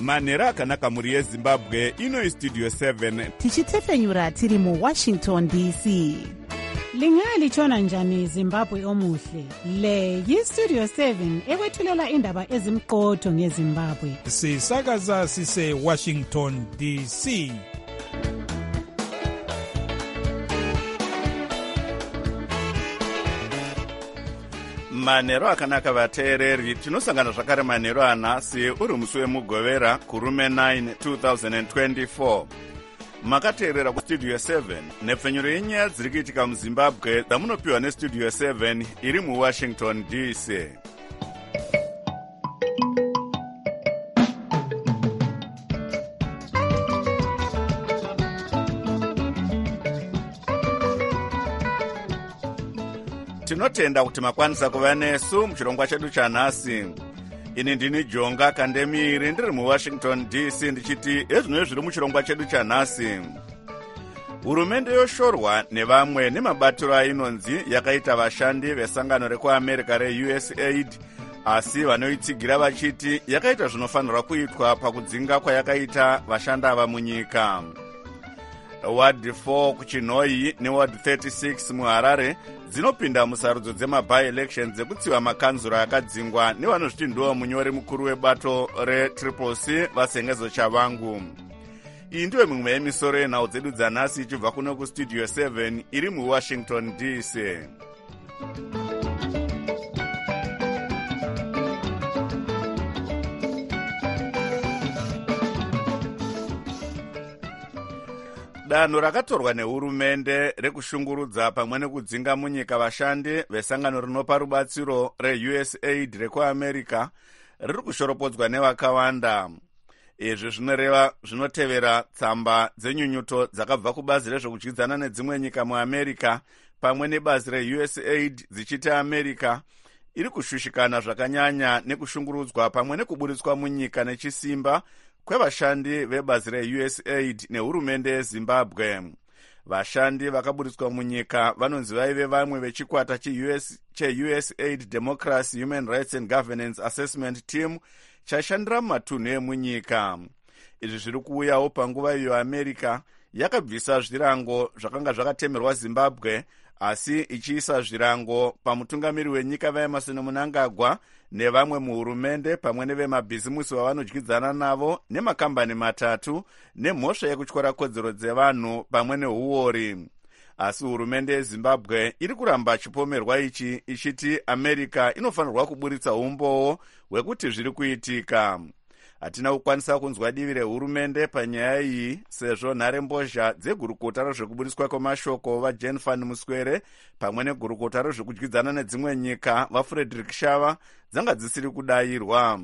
manhero akanaka mhuri yezimbabwe. Ino istudio 7 tichitefenyura tiri muwashington dc. Lingalitshona njani Zimbabwe omuhle? Le yistudio 7 ekwethulela indaba ezimqotho ngeZimbabwe. Sisakaza sise Washington DC. manhero akanaka vateereri. Tinosangana zvakare manhero anhasi uri musi wemugovera kurume 9 2024. Makateerera kustudio 7 nepfenyuro yenyaya dziri kuitika muzimbabwe dzamunopiwa nestudio 7 iri muwashington dc. Tinotenda kuti makwanisa kuva nesu muchirongwa chedu chanhasi. Ini ndini Jonga Kandemiri ndiri muwashington dc ndichiti ezvino zviri muchirongwa chedu chanhasi. Hurumende yoshorwa nevamwe nemabatiro ainonzi yakaita vashandi vesangano rekuamerica reUSAID, asi vanoitsigira vachiti yakaita zvinofanirwa kuitwa pakudzinga kwayakaita vashandi ava munyika. Ward 4 kuChinhoyi neward 36 muHarare dzinopinda musarudzo dzema-by-elections dzekutsiva makanzuro akadzingwa nevanozviti ndiwo munyori mukuru webato reCCC vasengezo Chavangu. Iyi ndiyo mimwe yemisoro yenhau dzedu dzanhasi ichibva kuno kustudio 7 iri muwashington dc. Danho rakatorwa nehurumende rekushungurudza pamwe nekudzinga munyika vashandi vesangano rinopa rubatsiro reUSAID rekuamerica riri kushoropodzwa nevakawanda. Izvi zvinoreva zvinotevera tsamba dzenyunyuto dzakabva kubazi rezvekudyidzana nedzimwe nyika muamerica pamwe nebazi reUSAID dzichiti America iri kushushikana zvakanyanya nekushungurudzwa pamwe nekuburitswa munyika nechisimba kwevashandi vebazi reUSAID nehurumende yeZimbabwe. Vashandi vakaburitswa munyika vanonzi vaive vamwe vechikwata cheUSAID Democracy, Human Rights and Governance Assessment Team chaishandira mumatunhu emunyika. Izvi zviri kuuyawo panguva iyo America yakabvisa zvirango zvakanga zvakatemerwa Zimbabwe, asi ichiisa zvirango pamutungamiri wenyika vaEmerson Mnangagwa nevamwe muhurumende pamwe nevemabhizimusi vavanodyidzana navo nemakambani matatu nemhosva yekutyora kodzero dzevanhu pamwe neuori. Asi hurumende yeZimbabwe iri kuramba chipomerwa ichi ichiti America inofanirwa kuburitsa umbowo hwekuti zviri kuitika. Hatina kukwanisa kunzwa divi rehurumende panyaya iyi sezvo nharembozha dzegurukota rezvekuburiswa kwemashoko vaJane van Muswere pamwe negurukota rezvekudyidzana nedzimwe nyika vaFrederick Shava dzanga dzisiri kudayirwa.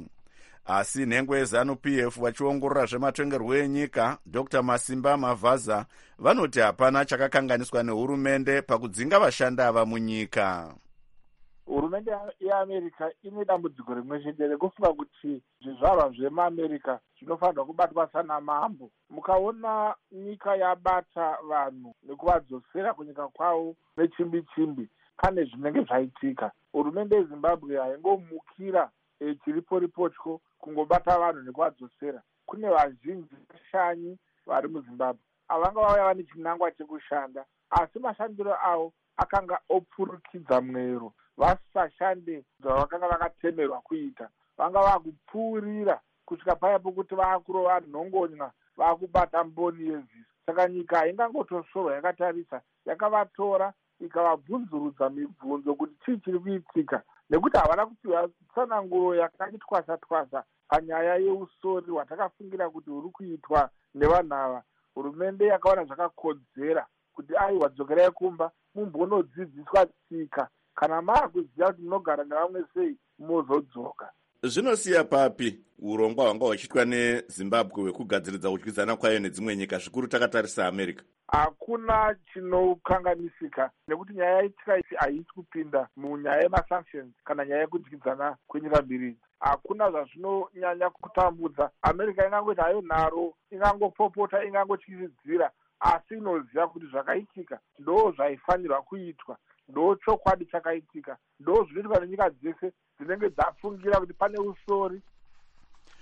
Asi nhengo yeZANU-PF vachiongorora zvematongerwo enyika Dr. Masimba Mavaza vanoti hapana chakakanganiswa nehurumende pakudzinga vashandi ava munyika. Hurumende yeAmerica ine dambudziko rimwe chete rekufunga kuti zvizvarwa zvemaAmerica zvinofanirwa kubatwa sanamambo. Mukaona nyika yabata vanhu nekuvadzosera kunyika kwavo nechimbi-chimbi, pane zvinenge zvaitika. Hurumende yeZimbabwe haingomukira chiripo-ripotyo kungobata vanhu nekuvadzosera. Kune vazhinji vashanyi vari muZimbabwe avanga vauya vane chinangwa chekushanda, asi mashandiro avo akanga opfurukidza mwero. Vasashande zvavakanga vakatemerwa kuita, vanga vakupfuurira kusvika paya pokuti vaakurova nhongonya, vaakubata mboni yeziso. Saka nyika haingangotosorwa yakatarisa, yakavatora ikavabvunzurudza mibvunzo kuti chii chiri kuitika, nekuti havana kupiwa tsananguro yakati twasa-twasa panyaya yeusori hwatakafungira kuti huri kuitwa nevanhu ava. Hurumende yakaona zvakakodzera kuti aiwa dzokerai kumba mumbonodzidziswa tsika, kana maakuziva kuti munogara nevamwe sei mozodzoka. Zvinosiya papi urongwa hwanga huchiitwa neZimbabwe hwekugadziridza kudyidzana kwayo nedzimwe nyika zvikuru takatarisa America? Hakuna chinokanganisika, nekuti nyaya yaitika haisi kupinda munyaya yemasanctions kana nyaya yekudyidzana kwenyika mbiri. Hakuna zvazvinonyanya kutambudza. America ingangoti hayo nharo, ingangopopota, ingangotyisidzira, asi inoziva kuti zvakaitika ndo zvaifanirwa kuitwa, ndo chokwadi chakaitika, ndo zvinoitwa nenyika dzese dzinenge dzafungira kuti pane usori.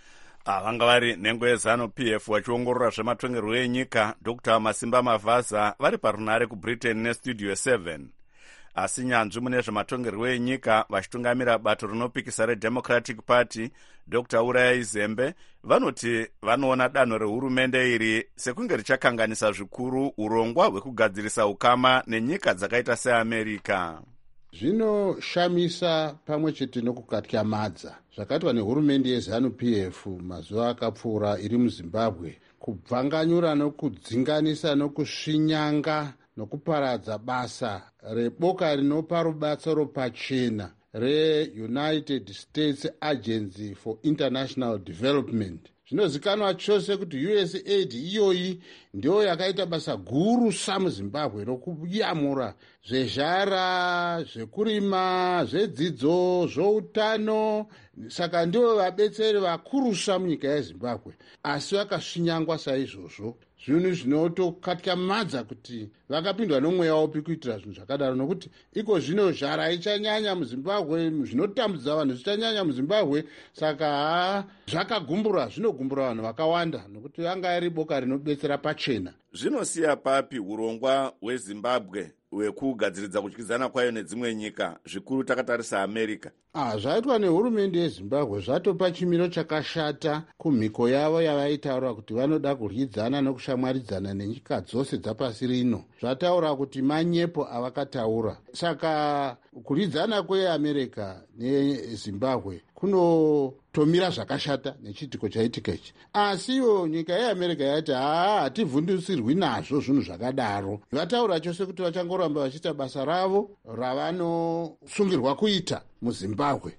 vanga vari nhengo yeZanu-PF vachiongorora zvematongerwo enyika Dr. Masimba Mavhaza vari parunare kuBritain nestudio 7. Asi nyanzvi mune zvematongerwo enyika vachitungamira bato rinopikisa reDemocratic Party Dr. Urayai Zembe vanoti vanoona danho rehurumende iri sekunge richakanganisa zvikuru urongwa hwekugadzirisa ukama nenyika dzakaita seAmerica. Zvinoshamisa pamwe chete nokukatyamadza zvakaitwa nehurumende yeZanu-PF mazuva akapfuura iri muZimbabwe, kubvanganyura nokudzinganisa nokusvinyanga nokuparadza basa reboka rinopa rubatsiro pachena reUnited States Agency for International Development. Zvinozikanwa chose kuti USAID iyoyi ndiyo yakaita basa guru muZimbabwe rokuyamura zvezhara, zvekurima, zvedzidzo, zvoutano. Saka ndivo vabetseri vakurusa munyika yeZimbabwe, asi vakasvinyangwa saizvozvo. Zvinhu zvinotokatyamadza kuti vakapindwa nomweya upi kuitira zvinhu zvakadaro, nokuti iko zvino zhara ichanyanya muZimbabwe, zvinotambudza vanhu zvichanyanya muZimbabwe. Saka zvakagumbura, zvinogumbura vanhu vakawanda, nokuti vanga iri boka rinobetsera pachena. Zvinosiya papi urongwa hweZimbabwe hwekugadziridza kudyidzana kwayo nedzimwe nyika, zvikuru takatarisa America? Zvaitwa nehurumende yeZimbabwe zvatopa chimiro chakashata kumhiko yavo yavaitaura kuti vanoda kuryidzana nokushamwaridzana nenyika dzose dzapasi rino. Zvataura kuti manyepo avakataura. Saka kuryidzana kweAmerica neZimbabwe kunotomira zvakashata nechiitiko chaitika ichi. Asiwo nyika yeAmerica yati hativhundusirwi nazvo zvinhu zvakadaro. Vataura chose kuti vachangoramba vachiita basa ravo ravanosungirwa kuita muZimbabwe.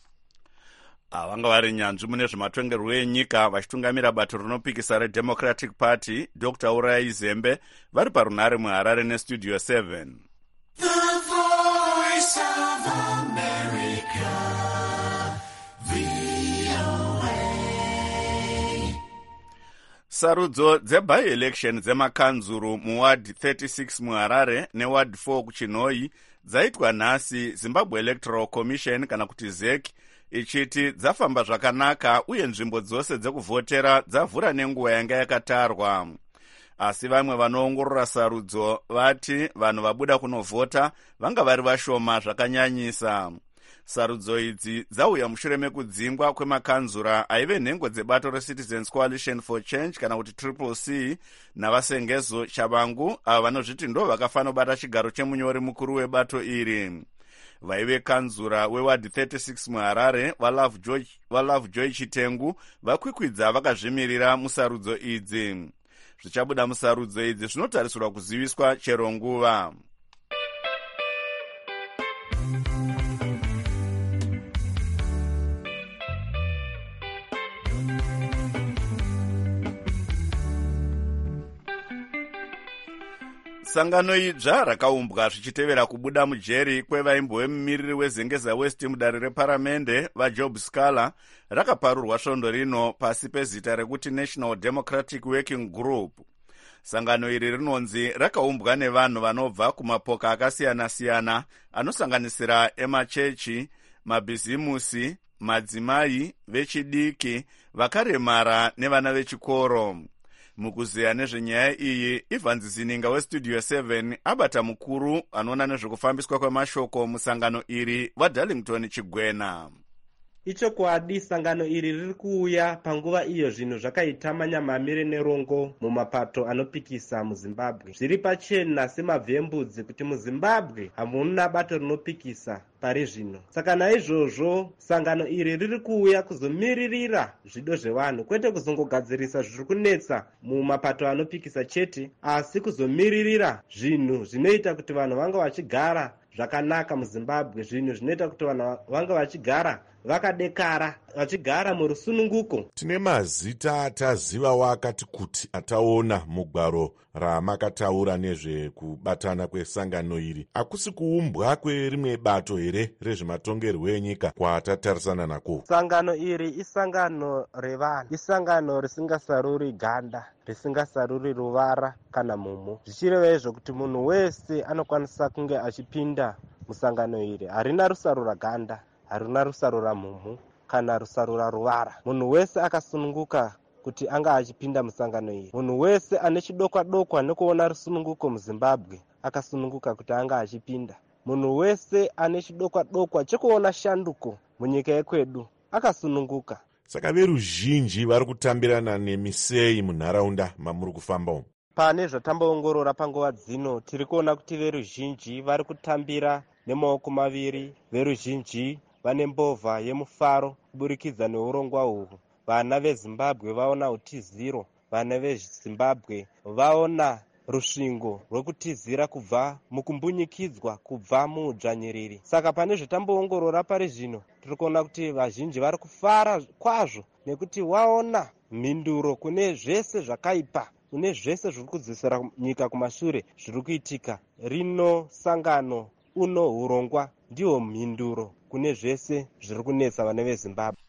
Vanga vari nyanzvi mune zvematongerwo enyika vachitungamira bato rinopikisa reDemocratic Party Dr. Urayai Zembe vari parunare muHarare nestudio 7. The Voice of America, VOA. Sarudzo dzeby-election dzemakanzuru muward 36 muHarare neward 4 kuChinhoyi dzaitwa nhasi, Zimbabwe Electoral Commission kana kuti ZEC ichiti dzafamba zvakanaka uye nzvimbo dzose dzekuvhotera dzavhura nenguva yanga yakatarwa. Asi vamwe vanoongorora sarudzo vati vanhu vabuda kunovhota vanga vari vashoma zvakanyanyisa. Sarudzo idzi dzauya mushure mekudzingwa kwemakanzura aive nhengo dzebato reCitizens Coalition for Change kana kuti CCC navasengezo Chabangu, ava vanozviti ndo vakafanobata chigaro chemunyori mukuru webato iri. Vaive kanzura weward 36 muHarare vaLove Joy Chitengu vakwikwidza vakazvimirira musarudzo idzi. Zvichabuda musarudzo idzi zvinotarisirwa kuziviswa chero nguva. Sangano idzva rakaumbwa zvichitevera kubuda mujeri kwevaimbove mumiriri weZengeza West mudare reparamende vaJob Scala rakaparurwa svondo rino pasi pezita rekuti National Democratic Working Group. Sangano iri rinonzi rakaumbwa nevanhu vanobva kumapoka akasiyana-siyana anosanganisira emachechi, mabhizimusi, madzimai, vechidiki, vakaremara nevana vechikoro. Mukuzeya nezvenyaya iyi, Ivan Zininga westudio 7 abata mukuru anoona nezvekufambiswa kwemashoko musangano iri waDarlington Chigwena. Ichokwadi sangano iri riri kuuya panguva iyo zvinhu zvakaita manyamamire nerongo mumapato anopikisa muZimbabwe. Zviri pachena semabvembudzi kuti muZimbabwe hamuna bato rinopikisa pari zvino. Saka naizvozvo sangano iri riri kuuya kuzomiririra zvido zvevanhu, kwete kuzongogadzirisa zviri kunetsa mumapato anopikisa chete, asi kuzomiririra zvinhu zvinoita kuti vanhu vanga vachigara zvakanaka muZimbabwe, zvinhu zvinoita kuti vanhu vanga vachigara vakadekara, vachigara murusununguko. Tine mazita atazivawo akati kuti ataona mugwaro ramakataura nezvekubatana kwesangano iri. Hakusi kuumbwa kwerimwe bato here rezvematongerwo enyika kwatatarisana nako? Sangano iri isangano revanhu, isangano risingasaruri ganda, risingasaruri ruvara kana mumhu. Zvichireva izvo kuti munhu wese anokwanisa kunge achipinda musangano iri. Harina rusarura ganda, harina rusarura mumhu, kana rusarura ruvara. Munhu wese akasununguka kuti anga achipinda musangano iyi. Munhu wese ane chidokwa-dokwa nekuona rusununguko muZimbabwe akasununguka kuti anga achipinda. Munhu wese ane chidokwa-dokwa chekuona shanduko munyika yekwedu akasununguka. Saka veruzhinji vari kutambirana nemisei munharaunda mamuri kufamba umu. Pane zvatamboongorora panguva dzino tiri kuona kuti veruzhinji vari kutambira nemaoko maviri. Veruzhinji vane mbovha yemufaro kuburikidza neurongwa uhwu. Vana veZimbabwe vaona utiziro. Vana veZimbabwe vaona rusvingo rwekutizira kubva mukumbunyikidzwa kubva muudzvanyiriri. Saka pane zvatamboongorora pari zvino tiri kuona kuti vazhinji vari kufara kwazvo nekuti waona mhinduro kune zvese zvakaipa, kune zvese zviri kudzosera nyika kumashure zviri kuitika. Rino sangano uno urongwa ndiwo mhinduro kune zvese zviri kunetsa vana veZimbabwe.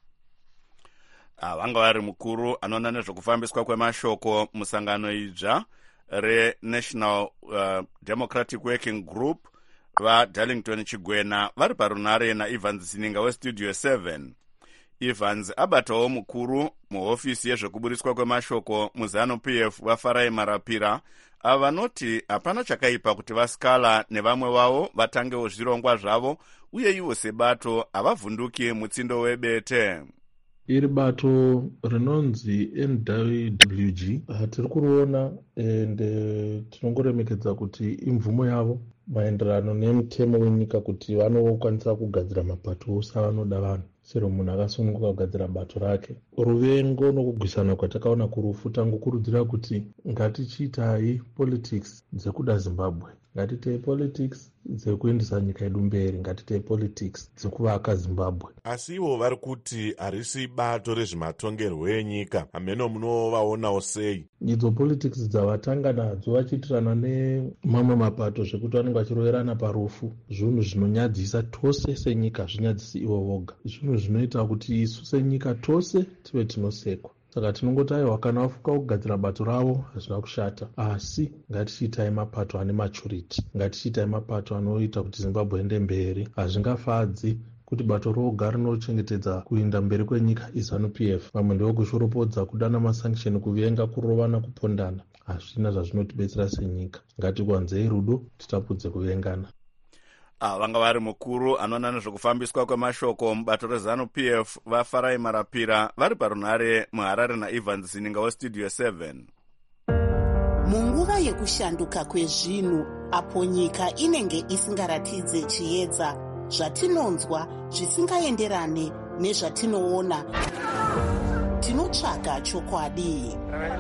Vanga vari mukuru anoona nezvekufambiswa kwemashoko musangano idzva reNational Democratic Working Group vaDarlington Chigwena vari parunare naEvans Sininga weStudio 7. Evans abatawo mukuru muhofisi yezvekuburiswa kwemashoko muZANU-PF vaFarai Marapira ava vanoti hapana chakaipa kuti vasikala nevamwe vavo vatangewo zvirongwa zvavo uye ivo sebato havavhunduki mutsindo webete. Iri bato rinonzi NWG tiri kuriona ende tinongoremekedza kuti imvumo yavo maenderano nemutemo wenyika kuti vanokwanisa kugadzira mapato ose avanoda vanhu. Sero munhu akasununguka kugadzira bato rake. Ruvengo nokugwisana kwatakaona kurufu tangokurudzira kuti ngatichiitai politics dzekuda Zimbabwe, ngatiitei politics dzekuendesa nyika yedu mberi, ngatiitei politics dzekuvaka Zimbabwe. Asi ivo vari kuti harisi bato rezvematongerwo enyika. Hameno munovaonawo sei? Idzo politics dzavatanga nadzo vachiitirana nemamwe mapato zvekuti vanenge vachiroverana parufu, zvinhu zvinonyadzisa tose senyika, zvinyadzisi ivo voga. Zvinhu zvinoita kuti isu senyika tose tive tinosekwa. Saka tinongoti aiwa kana vafuka kugadzira bato ravo hazvina kushata, asi ngatichiitai mapato ane maturity, ngatichiitai mapato anoita kuti Zimbabwe ende mberi. Hazvingafadzi kuti bato roga rinochengetedza kuenda mberi kwenyika iZANU-PF, vamwe ndevokushoropodza kudana masanction, kuvenga, kurovana, kupondana. Hazvina zvazvinotibetsera senyika. Ngatikwanzei rudo, titapudze kuvengana. Vanga vari mukuru anoona nezvekufambiswa kwemashoko mubato reZANU-PF vaFarai Marapira vari parunare muHarare naEvans Sininga weStudio 7. Munguva yekushanduka kwezvinhu apo nyika inenge isingaratidze chiedza, zvatinonzwa zvisingaenderane nezvatinoona, tinotsvaga chokwadi.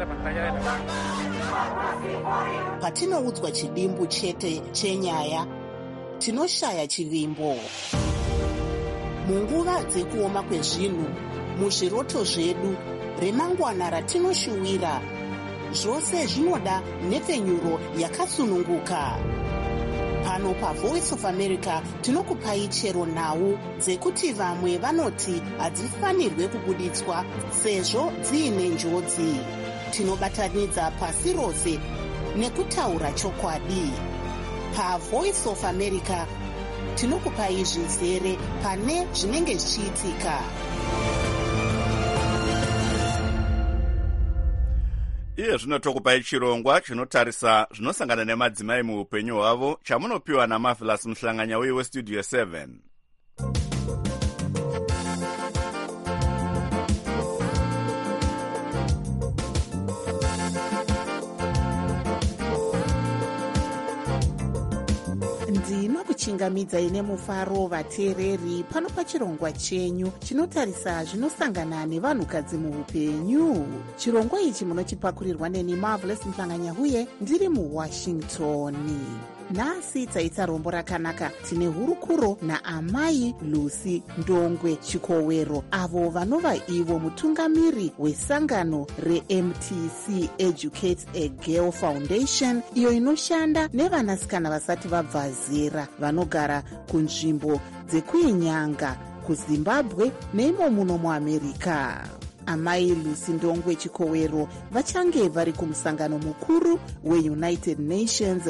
Patinoudzwa chidimbu chete chenyaya, tinoshaya chivimbo. Munguva dzekuoma kwezvinhu, muzviroto zvedu, remangwana ratinoshuwira, zvose zvinoda nhepfenyuro yakasununguka. Pano paVoice of America tinokupai chero nhau dzekuti vamwe vanoti hadzifanirwe kubuditswa sezvo dziine njodzi. Tinobatanidza pasi rose nekutaura chokwadi. PaVoice of America tinokupai zvizere pane zvinenge zvichiitika. Iye zvino tokupai chirongwa chinotarisa zvinosangana nemadzimai muupenyu hwavo chamunopiwa naMarvelous Muhlanganya weStudio 7. Ndinokuchingamidzai nemufaro vateereri pano pachirongwa chenyu chinotarisa zvinosangana nevanhukadzi muupenyu. Chirongwa ichi munochipakurirwa neni Marvelous Muhlanganya uye ndiri muWashington. Nhasi taita rombo rakanaka. Tine hurukuro naamai Lucy Ndongwe Chikowero, avo vanova ivo mutungamiri wesangano reMTC Educate a Girl Foundation, iyo inoshanda nevanasikana vasati vabva zera vanogara kunzvimbo dzekuinyanga kuZimbabwe neimo muno muAmerica. amai Lucy Ndongwe Chikowero vachange vari kumusangano mukuru weUnited Nations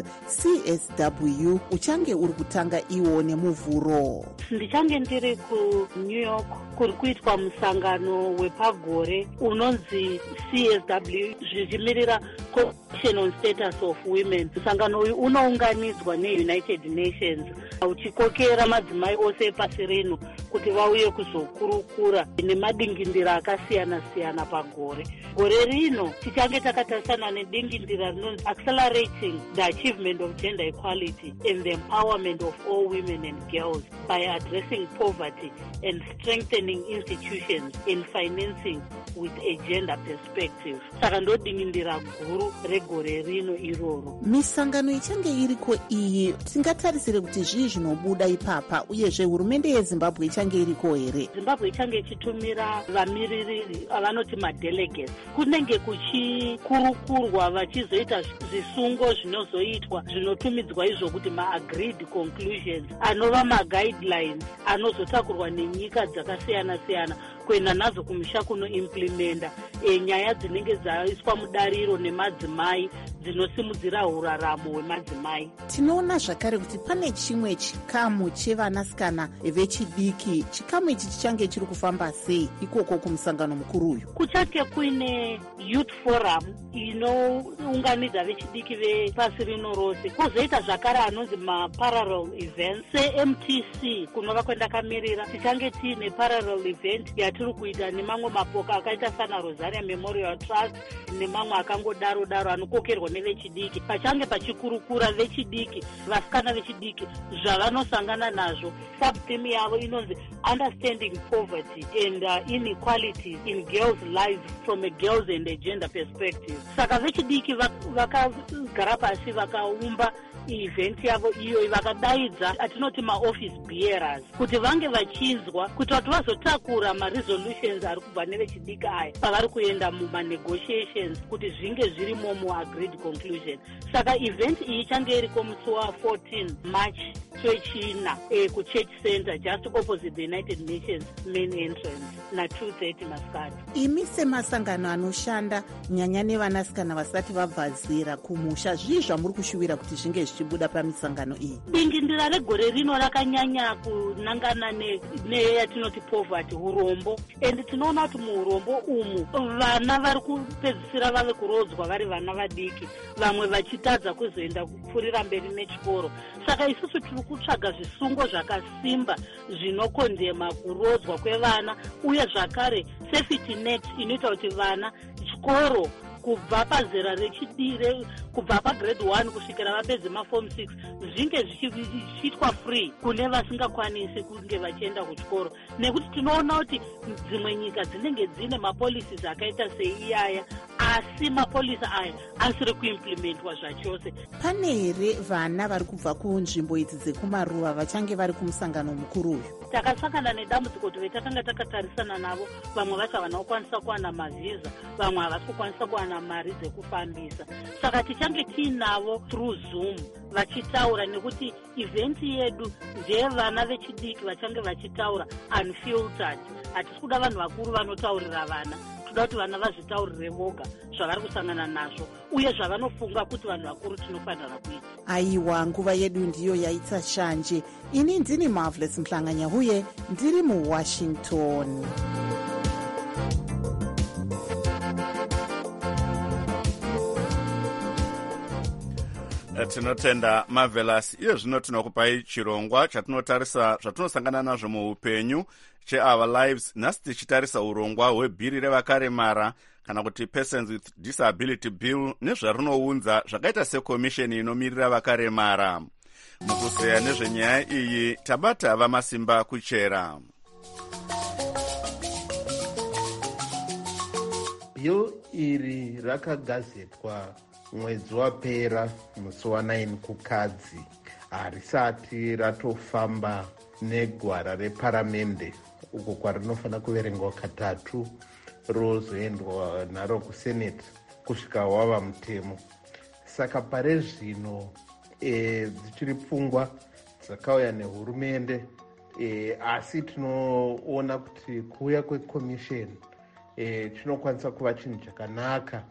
CSW uchange uri kutanga iwo nemuvhuro. Ndichange ndiri kuNew York kuri kuitwa musangano wepagore unonzi CSW zvichimirira Commission on Status of Women. Musangano uyu unounganidzwa neUnited Nations uchikokera madzimai ose epasi rino kuti vauye kuzokurukura nemadingindira akasiyana-siyana pagore. Gore rino tichange takatarisana nedingindira rinonzi Accelerating the Achievement of Gender Equality and the Empowerment of All Women and Girls by Addressing Poverty and Strengthening Institutions in Financing with a Gender Perspective. Saka ndodingindira guru regore rino iroro. Misangano ichange iriko iyi tingatarisire kuti zvii zvinobuda ipapa, uyezve hurumende yeZimbabwe ichange iriko here? Zimbabwe ichange ichitumira vamiriri avanoti madelegates. Kunenge kuchikurukurwa vachizoita zvisungo zvinozoitwa zvinotumidzwa izvo kuti ma-agreed conclusions anova ma-guidelines anozotakurwa nenyika dzakasiyana-siyana kuenda nazo kumusha kunoimplimenta nyaya dzinenge dzaiswa mudariro nemadzimai dzinosimudzira uraramo hwemadzimai. Tinoona zvakare kuti pane chimwe chikamu chevanasikana vechidiki. Chikamu ichi chichange chiri kufamba sei ikoko kumusangano mukuru uyu? Kuchange kuine youth forum inounganidza vechidiki vepasi rino rose. Kwozoita zvakare anonzi ma-parallel events seMTC kunova kwendakamirira. Tichange tiine parallel event yatiri kuita nemamwe mapoka akaita sana Rosaria Memorial Trust nemamwe akangodaro anokokerwa nevechidiki. Pachange pachikurukura vechidiki, vasikana vechidiki zvavanosangana nazvo. Subtheme yavo inonzi Understanding Poverty and Inequality in Girls' Lives from a Girls and a Gender Perspective. Saka vechidiki vakagara pasi vakaumba event yavo iyo vakadaidza atinoti ma-office bearers kuti vange vachinzwa kuti vati vazotakura ma-resolutions ari kubva nevechidiki aya pavari kuenda muma-negotiations kuti zvinge zvirimo mu-agreed conclusion. Saka event iyi change iriko musi wa14 March 2024 kuchurch center just opposite the United Nations main entrance na 2:30 masikati. Imi semasangano anoshanda nyanya nevanasikana vasati vabva zera kumusha, zvii zvamuri kushuwira kuti zvinge zvichibuda pamisangano iyi? Dingindira regore rino rakanyanya kunangana neyatinoti poverty, urombo. And tinoona kuti muurombo umu vana vari kupedzisira vave kurodzwa vari vana vadiki, vamwe vachitadza kuzoenda kupfurira mberi nechikoro. Saka isusu tiri kutsvaga zvisungo zvakasimba zvinokondema kurodzwa kwevana, uye zvakare safety net inoita kuti vana chikoro kubva pazera rechidire, kubva pagrade 1 kusvikira vapedze maform 6 zvinge zvichiitwa free kune vasingakwanisi kunge vachienda kuchikoro. Nekuti tinoona kuti dzimwe nyika dzinenge dzine mapolicies akaita seiyaya, asi mapolisi aya asiri kuimplementwa zvachose. Pane here vana vari kubva kunzvimbo idzi dzekumaruva vachange vari kumusangano mukuru uyu? Takasangana nedambudziko kuti vetakanga takatarisana navo, vamwe vacho havana kukwanisa kuwana mavhiza, vamwe havasi kukwanisa kuwana mari dzekufambisa. Saka tichange tiinavo through Zoom vachitaura, nekuti event yedu ndeyevana vechidiki vachange vachitaura unfiltered. Hatisi kuda vanhu vakuru vanotaurira vana, toda kuti vana vazvitaurire voga zvavari kusangana nazvo uye zvavanofunga kuti vanhu vakuru tinofanira kuita. Aiwa, nguva yedu ndiyo yaita shanje. Ini ndini Marvelous Mhlanga-Nyahuye, ndiri muWashington. Tinotenda Marvelous. Iyo zvino tinokupai chirongwa chatinotarisa zvatinosangana nazvo muupenyu cheOur Lives. Nhasi tichitarisa urongwa hwebhiri revakaremara kana kuti Persons with Disability Bill nezvarinounza zvakaita sekomisheni inomirira vakaremara. Mukuzeya nezvenyaya iyi tabata Vamasimba Kuchera. Bill iri rakagazetwa mwedzi wapera musi wa9 kukadzi, harisati ratofamba negwara reparamende uko kwarinofanira kuverengwa katatu rozoendwa naro kuseneti kusvika wava mutemo. Saka pare zvino dzichiri pfungwa dzakauya nehurumende, asi tinoona kuti kuuya kwekomisheni chinokwanisa kuva chinhu chakanaka,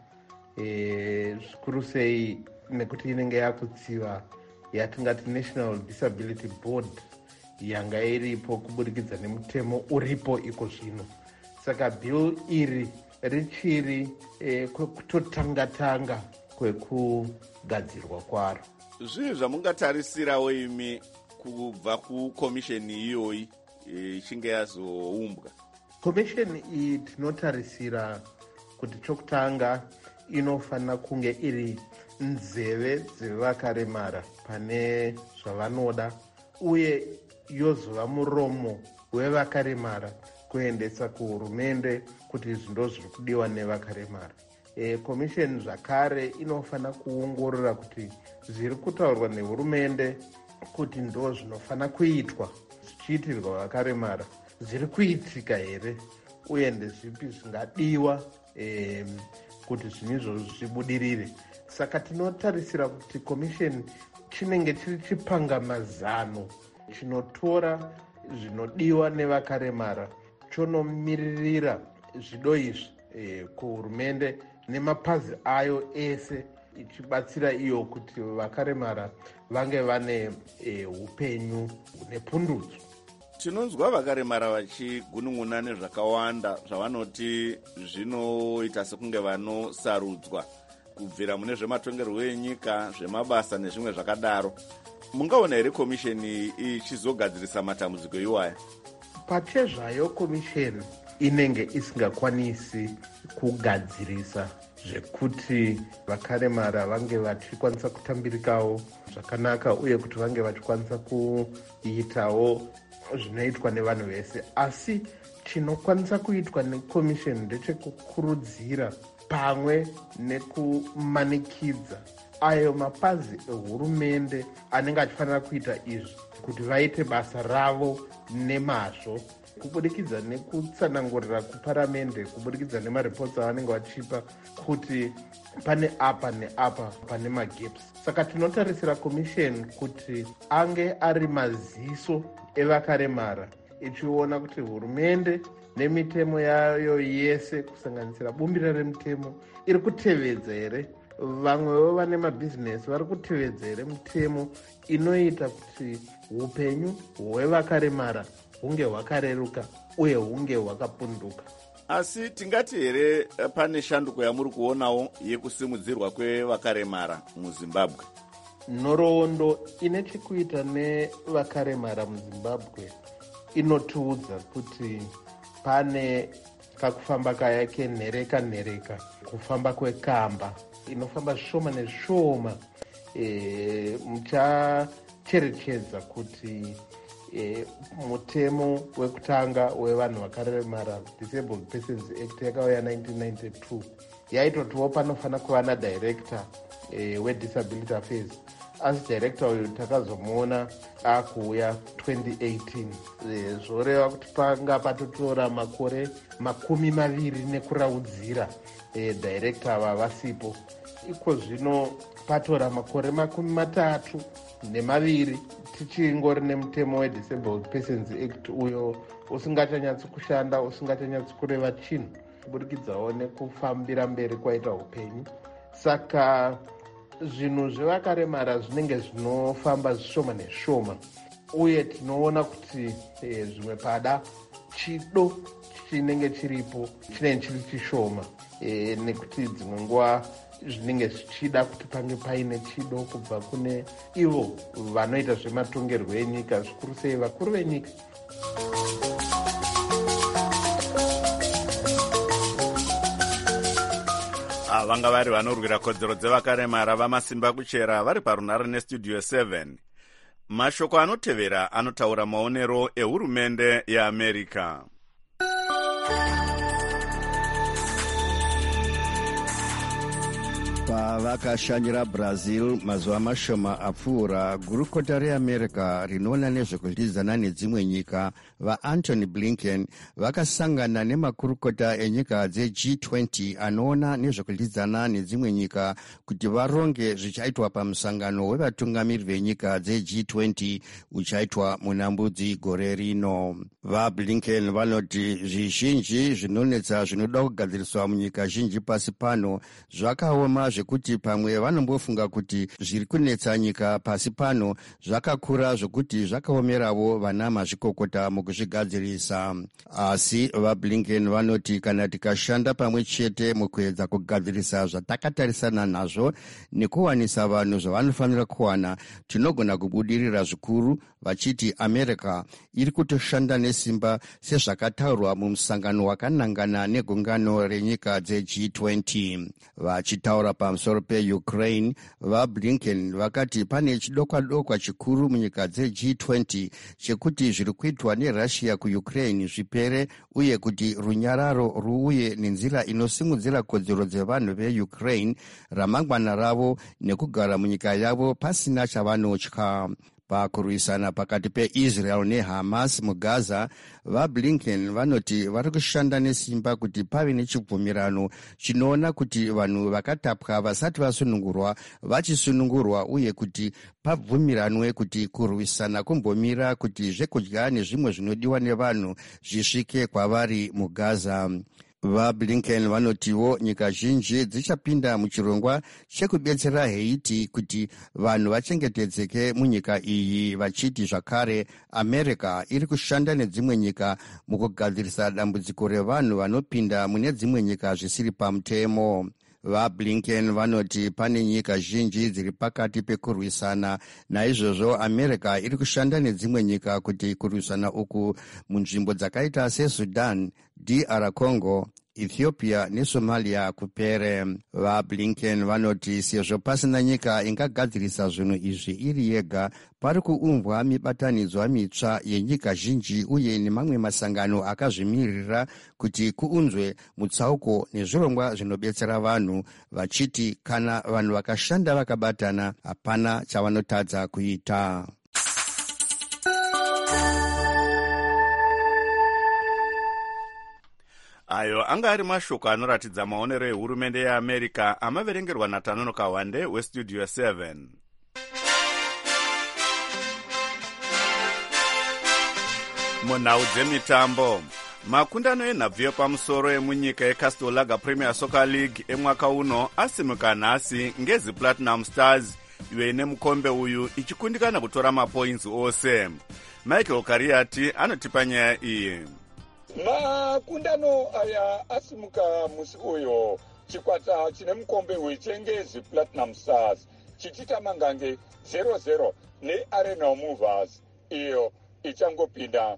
zvikuru sei nekuti inenge yakutsiva yatingati National Disability Board yanga iripo kubudikidza nemutemo uripo iko zvino. Saka bill iri richiri kwekutotanga-tanga kwekugadzirwa kwaro. Zvii zvamungatarisirawo imi kubva kukomisheni iyoyi ichinge yazoumbwa? Komisheni iyi tinotarisira kuti chokutanga inofanira kunge iri nzeve dzevakaremara pane zvavanoda, uye yozova muromo wevakaremara kuendesa kuhurumende kuti izvi ndo zviri kudiwa nevakaremara. Komisheni zvakare inofanira kuongorora kuti zviri kutaurwa nehurumende kuti ndo zvinofanira kuitwa zvichiitirwa vakaremara zviri kuitika here, uye ndezvipi zvingadiwa kuti zvinhu izvozvo zvibudirire. Saka tinotarisira kuti komisheni chinenge chiri chipangamazano chinotora zvinodiwa nevakaremara chonomiririra zvido izvi kuhurumende nemapazi ayo ese, ichibatsira iyo kuti vakaremara vange vane upenyu nepundutso. Tinonzwa vakaremara vachigunun'una nezvakawanda zvavanoti zvinoita sekunge vanosarudzwa kubvira mune zvematongerwo enyika, zvemabasa nezvimwe zvakadaro. Mungaona here komisheni ichizogadzirisa matambudziko iwaya? Pachezvayo komisheni inenge isingakwanisi kugadzirisa zvekuti vakaremara vange vachikwanisa kutambirikawo zvakanaka, uye kuti vange vachikwanisa kuitawo zvinoitwa nevanhu vese. Asi chinokwanisa kuitwa nekomisheni ndechekukurudzira pamwe nekumanikidza ayo mapazi ehurumende anenge achifanira kuita izvi kuti vaite basa ravo nemazvo, kubudikidza nekutsanangurira kuparamende, kubudikidza nemaripotsi avanenge vachipa kuti pane apa neapa pane magaps. Saka tinotarisira komisheni kuti ange ari maziso evakaremara, ichiona kuti hurumende nemitemo yayo yese kusanganisira bumbiro remutemo iri kutevedza here, vamwewo vane mabhizinesi vari kutevedza here mitemo inoita kuti upenyu hwevakaremara hunge hwakareruka uye hunge hwakapunduka. Asi tingati here pane shanduko yamuri kuonawo yekusimudzirwa kwevakaremara muZimbabwe? Nhoroondo ine chekuita nevakaremara muZimbabwe inotiudza kuti pane kakufamba kayake nhereka kufamba kwekamba inofamba zvishoma nezvishoma, muchacherechedza kuti mutemo wekutanga wevanhu vakaremara, Disabled Persons Act, yakauya 1992, yaitotiwo panofanira kuva nadirector wedisability affairs. Asi director uyu takazomuona akuuya 2018, zvoreva kuti panga patotora makore 20 nekuraudzira director ava vasipo. Iko zvino patora makore 32 tichingori nemutemo weDisabled Persons Act uyo usingachanyatsi kushanda, usingachanyatsi kureva chinhu, kubudikidzawo nekufambira mberi kwaita upenyu. Saka zvinhu zvevakaremara zvinenge zvinofamba zvishoma nezvishoma, uye tinoona kuti zvimwe pada chido chinenge chiripo chinenge chiri chishoma, nekuti dzimwe nguva zvinenge zvichida kuti pange paine chido kubva kune ivo vanoita zvematongerwo enyika, zvikuru sei vakuru venyika. Vanga vari vanorwira kodzero dzevakaremara vamasimba kuchera vari parunhare nestudio 7. Mashoko anotevera anotaura maonero ehurumende yeAmerika. pavakashanyira brazil mazuva mashoma apfuura, gurukota reamerica rinoona nezvekudyidzana nedzimwe nyika vaantony blinken vakasangana nemakurukota enyika dzeG20 anoona nezvekudyidzana nedzimwe nyika kuti varonge zvichaitwa pamusangano wevatungamiri venyika dzeG20 uchaitwa muna Mbudzi gore rino. VaBlinken vanoti zvizhinji zvinonetsa zvinoda kugadziriswa munyika zhinji pasi pano zvakaoma, zvekuti pamwe vanombofunga kuti zviri kunetsa nyika pasi pano zvakakura zvokuti zvakaomeravo vana mazvikokota mukuzvigadzirisa. Asi vaBlinken vanoti kana tikashanda pamwe chete mukuedza kugadzirisa zvatakatarisana nazvo nekuwanisa vanhu zvavanofanira kuwana, tinogona kubudirira zvikuru, vachiti America iri kutoshanda nesimba sezvakataurwa mumusangano wakanangana negungano renyika dzeG20. Vachitaura pamusoro peUkraine, vaBlinken vakati pane chidokwa-dokwa chikuru munyika dzeG20 chekuti zviri kuitwa neRussia kuUkraine zvipere, uye kuti runyararo ruuye nenzira inosimudzira kodzero dzevanhu veUkraine, ramangwana ravo nekugara munyika yavo pasina chavanotya. Pakurwisana pakati peIsrael neHamas muGaza, vaBlinken vanoti vari kushanda nesimba kuti pave nechibvumirano chinoona kuti vanhu vakatapwa vasati vasunungurwa vachisunungurwa, uye kuti pabvumiranwe kuti kurwisana kumbomira kuti zvekudya nezvimwe zvinodiwa nevanhu zvisvike kwavari muGaza. VaBlinken vanotiwo nyika zhinji dzichapinda muchirongwa chekudetsera Haiti kuti vanhu vachengetedzeke munyika iyi, vachiti zvakare America iri kushanda nedzimwe nyika mukugadzirisa dambudziko revanhu vanopinda mune dzimwe nyika zvisiri pamutemo. VaBlinken vanoti pane nyika zhinji dziri pakati pekurwisana, naizvozvo America iri kushanda nedzimwe nyika kuti kurwisana uku munzvimbo dzakaita seSudan, DR Congo, Ethiopia neSomalia kupere. VaBlinken vanoti sezvo pasina nyika ingagadzirisa zvinhu izvi iri yega, pari kuumbwa mibatanidzwa mitsva yenyika zhinji uye nemamwe masangano akazvimirira kuti kuunzwe mutsauko nezvirongwa zvinobetsera vanhu, vachiti kana vanhu vakashanda vakabatana hapana chavanotadza kuita. Ayo anga ari mashoko anoratidza maonero ehurumende yeAmerica amaverengerwa naTanono Kawande weStudio 7. Munhau dzemitambo, makundano enhabvu yepamusoro emunyika yeCastel Lager Premier Soccer League emwaka uno asimuka nhasi ngezi Platinum Stars iwe ine mukombe uyu ichikundikana kutora mapoints ose. Michael Kariati anotipa nyaya iyi. Makundano aya asimuka musi uyo, chikwata chine mukombe wechengezi Platinum Stars chichitamangange 0-0 neArenal Movers iyo ichangopinda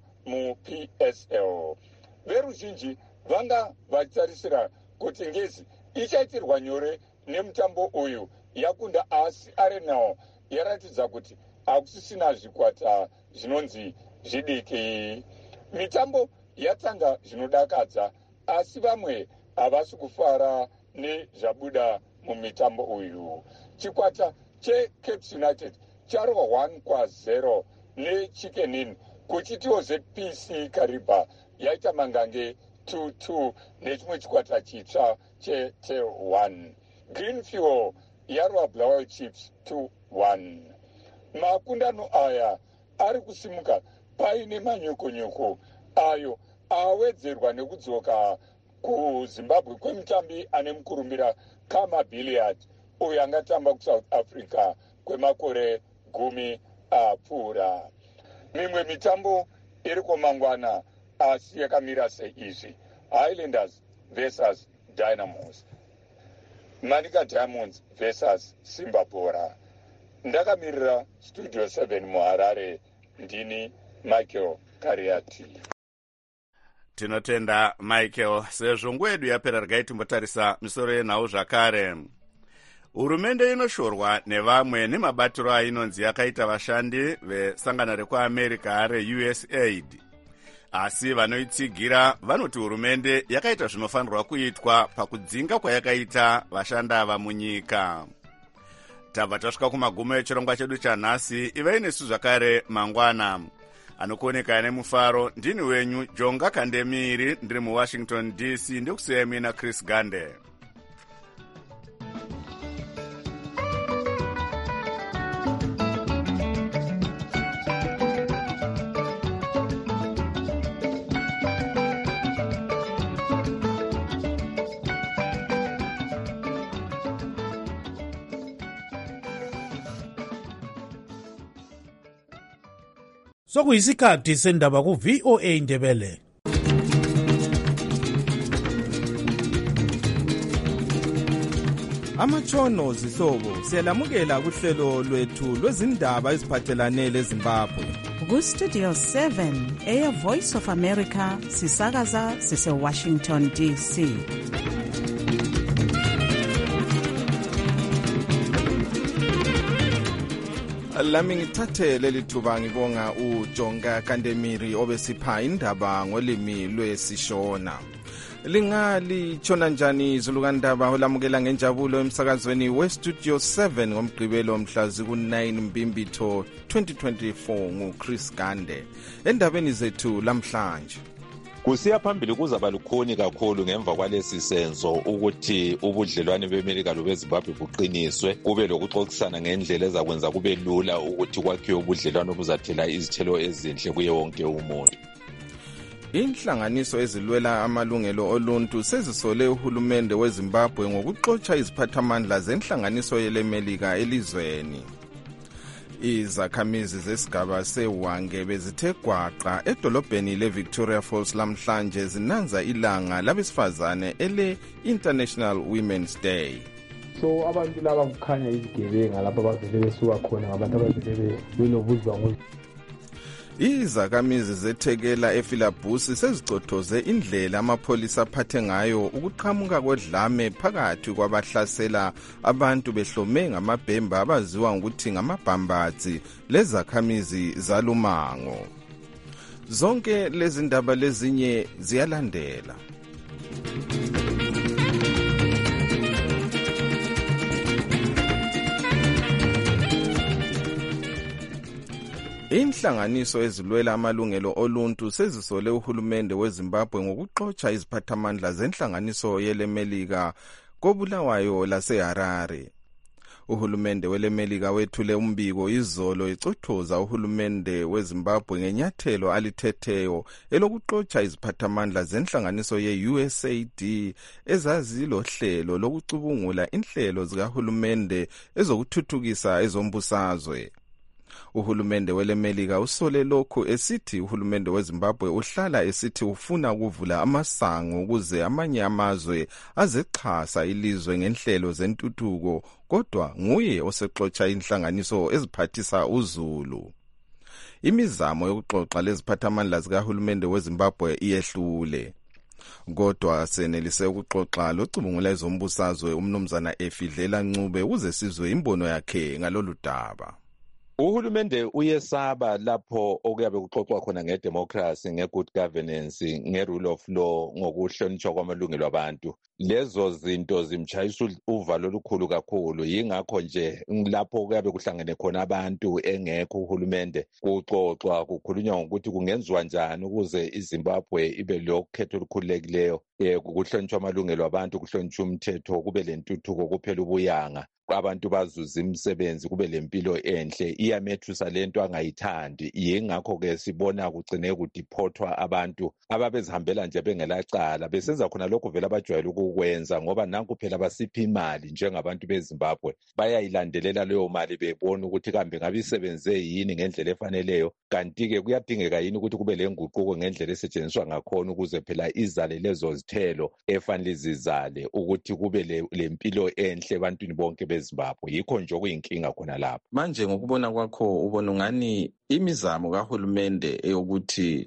muPSL. Veruzhinji vanga vachitarisira kuti ngezi ichaitirwa nyore nemutambo uyu yakunda, asi Arenal yaratidza kuti hakusisina zvikwata zvinonzi zvidiki. Mitambo yatanga zvinodakadza, asi vamwe havasi kufara nezvabuda mumitambo uyu. Chikwata cheCapes United charwa 1-0 neChickenin, kuchitiwo zePC Kariba yaita mangange 2-2 nechimwe chikwata chitsva cheTel 1. Greenfield yarwa Black Chips 2-1. Makundano aya ari kusimuka paine manyuko-nyuko ayo awedzerwa nekudzoka kuZimbabwe kwemutambi ane mukurumbira Kama Billiard, uyo angatamba kuSouth Africa kwemakore 10 apfuura. Mimwe mitambo iri kumangwana asi yakamira seizvi: Highlanders versus Dynamos, Manica Diamonds versus Simba Bora. Ndakamirira Studio 7 muHarare, ndini Michael Kariati. Tinotenda Michael. Sezvo nguva yedu yapera, regai timbotarisa misoro yenhau zvakare. Hurumende inoshorwa nevamwe nemabatiro ainonzi yakaita vashandi vesangano rekuAmerica reUSAID. asi vanoitsigira vanoti hurumende yakaita zvinofanirwa kuitwa pakudzinga kwayakaita vashandi ava munyika. Tabva tasvika kumagumo echirongwa chedu chanhasi. Ivai nesu zvakare mangwana. Anokuoneka nemufaro ndini wenyu Jonga Kandemiri, ndiri muWashington DC. Ndikusiyai mina Chris Gande. Sokuyisikhathi sendaba ku-VOA Ndebele. Amatshono zihlobo siyalamukela kuhlelo lwethu lwezindaba eziphathelane leZimbabwe. Ku-Studio 7 Air Voice of America sisakaza sise-Washington DC. Lami ngithathe leli thuba ngibonga uJonga Kandemiri obesipha indaba ngolimi lwesishona. Lingali tshona njani izulukandaba olamukela ngenjabulo emsakazweni weStudio 7 ngomgqibelo mhlazi ku-9 Mbimbitho 2024 nguChris Gande. Endabeni zethu lamhlanje kusiya phambili kuzaba lukhuni kakhulu ngemva kwalesi senzo ukuthi ubudlelwane beMelika lobeZimbabwe buqiniswe, kube lokuxoxisana ngendlela ezakwenza kube lula ukuthi kwakhiwe ubudlelwane obuzathela izithelo ezinhle kuye wonke umuntu. Inhlanganiso ezilwela amalungelo oluntu sezisole uhulumende weZimbabwe ngokuxotsha iziphathamandla zenhlanganiso yeleMelika elizweni. Izakhamizi zesigaba seWange bezithe gwaqa edolobheni leVictoria Falls lamhlanje zinanza ilanga labesifazane ele-International Women's Day. So abantu laba kukhanya izigebenga lapha abavele besuka khona ngabantu abavele benobuzwa. Izakhamizi zeThekela eFilabusi sezicothoze indlela amapholisa aphathe ngayo ukuqhamuka kodlame phakathi kwabahlasela abantu behlome ngamabhemba abaziwa ngokuthi ngamabhambazi lezakhamizi zalumango. Zonke lezi ndaba lezinye ziyalandela. Inhlanganiso ezilwela amalungelo oluntu sezisole uhulumende weZimbabwe ngokuxotsha iziphathamandla zenhlanganiso yeleMelika koBulawayo laseHarare. Uhulumende weleMelika wethule umbiko izolo ecothoza uhulumende weZimbabwe ngenyathelo alithetheyo elokuxotsha iziphathamandla zenhlanganiso ye-USAID ezazilohlelo lokucubungula inhlelo zikahulumende ezokuthuthukisa ezombusazwe. Uhulumende weleMelika usole lokhu esithi uhulumende weZimbabwe uhlala esithi ufuna ukuvula amasango ukuze amanye amazwe azexhasa ilizwe ngenhlelo zentuthuko, kodwa nguye osexotsha inhlanganiso eziphathisa uzulu. Imizamo yokuxoxa leziphathamandla zikahulumende weZimbabwe iyehlule. Kodwa senelise ukuxoxa locubungula ezombusazwe umnumzana Efidlela Ncube ukuze sizwe imbono yakhe ngalolu daba. Uhulumende uyesaba lapho okuyabe kuxoxwa khona ngedemocracy, ngegood governance, ngerule of law, ngokuhlonishwa kwamalungelo abantu. Lezo zinto zimchayisa uvalo olukhulu kakhulu, yingakho nje lapho kuyabe kuhlangene khona abantu engekho uhulumende kuxoxwa kukhulunywa ngokuthi kungenziwa njani ukuze iZimbabwe ibe lokhetho olukhululekileyo, kuhlonishwa amalungelo abantu, kuhlonishwa umthetho, kube lentuthuko, kuphela ubuyanga, abantu bazuza imisebenzi, kube lempilo enhle. Iyamethusa lento angayithandi, yingakho ke sibona kugcine kudiphothwa abantu ababezihambela nje bengelacala, besenza khona lokho vele abajwayele ukukwenza, ngoba nanku phela basipha imali njengabantu beZimbabwe, bayayilandelela leyo mali bebona ukuthi kambe ngabe isebenze yini ngendlela efaneleyo, kanti-ke kuyadingeka yini ukuthi kube lenguquko ngendlela esetshenziswa ngakhona ukuze phela izale lezo zithelo efanele zizale, ukuthi kube lempilo enhle ebantwini bonke beZimbabwe. Yikho nje okuyinkinga khona lapha. Manje ngokubona kwakho ubona ngani imizamo kahulumende eyokuthi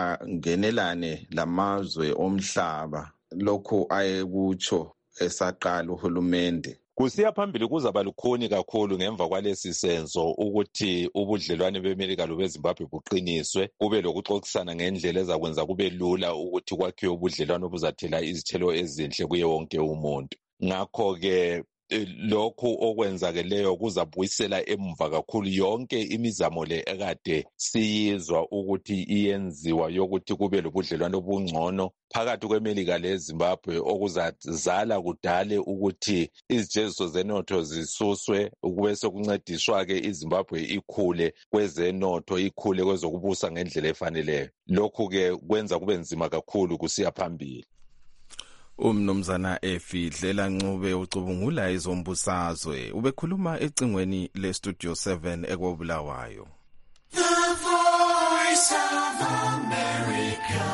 angenelane lamazwe omhlaba lokho ayekutsho esaqala uhulumende Kusiya phambili kuzaba lukhuni kakhulu ngemva kwalesi senzo ukuthi ubudlelwane beMelika lobeZimbabwe buqiniswe, kube lokuxoxisana ngendlela ezakwenza kube lula ukuthi kwakhiwe ubudlelwane obuzathela izithelo ezinhle kuye wonke umuntu. Ngakho-ke lokhu okwenzakeleyo kuzabuyisela emva kakhulu yonke imizamo le ekade siyizwa ukuthi iyenziwa yokuthi kube lobudlelwane obungcono phakathi kweMelika leZimbabwe okuzazala kudale ukuthi izijeziso zenotho zisuswe kube sekuncediswa-ke iZimbabwe ikhule kwezenotho, ikhule kwezokubusa ngendlela efaneleyo. Lokhu-ke kwenza kube nzima kakhulu kusiya phambili. Umnumzana Efidlela Ncube ucubungula izombusazwe ubekhuluma ecingweni leStudio 7 eKobulawayo. The Voice of America,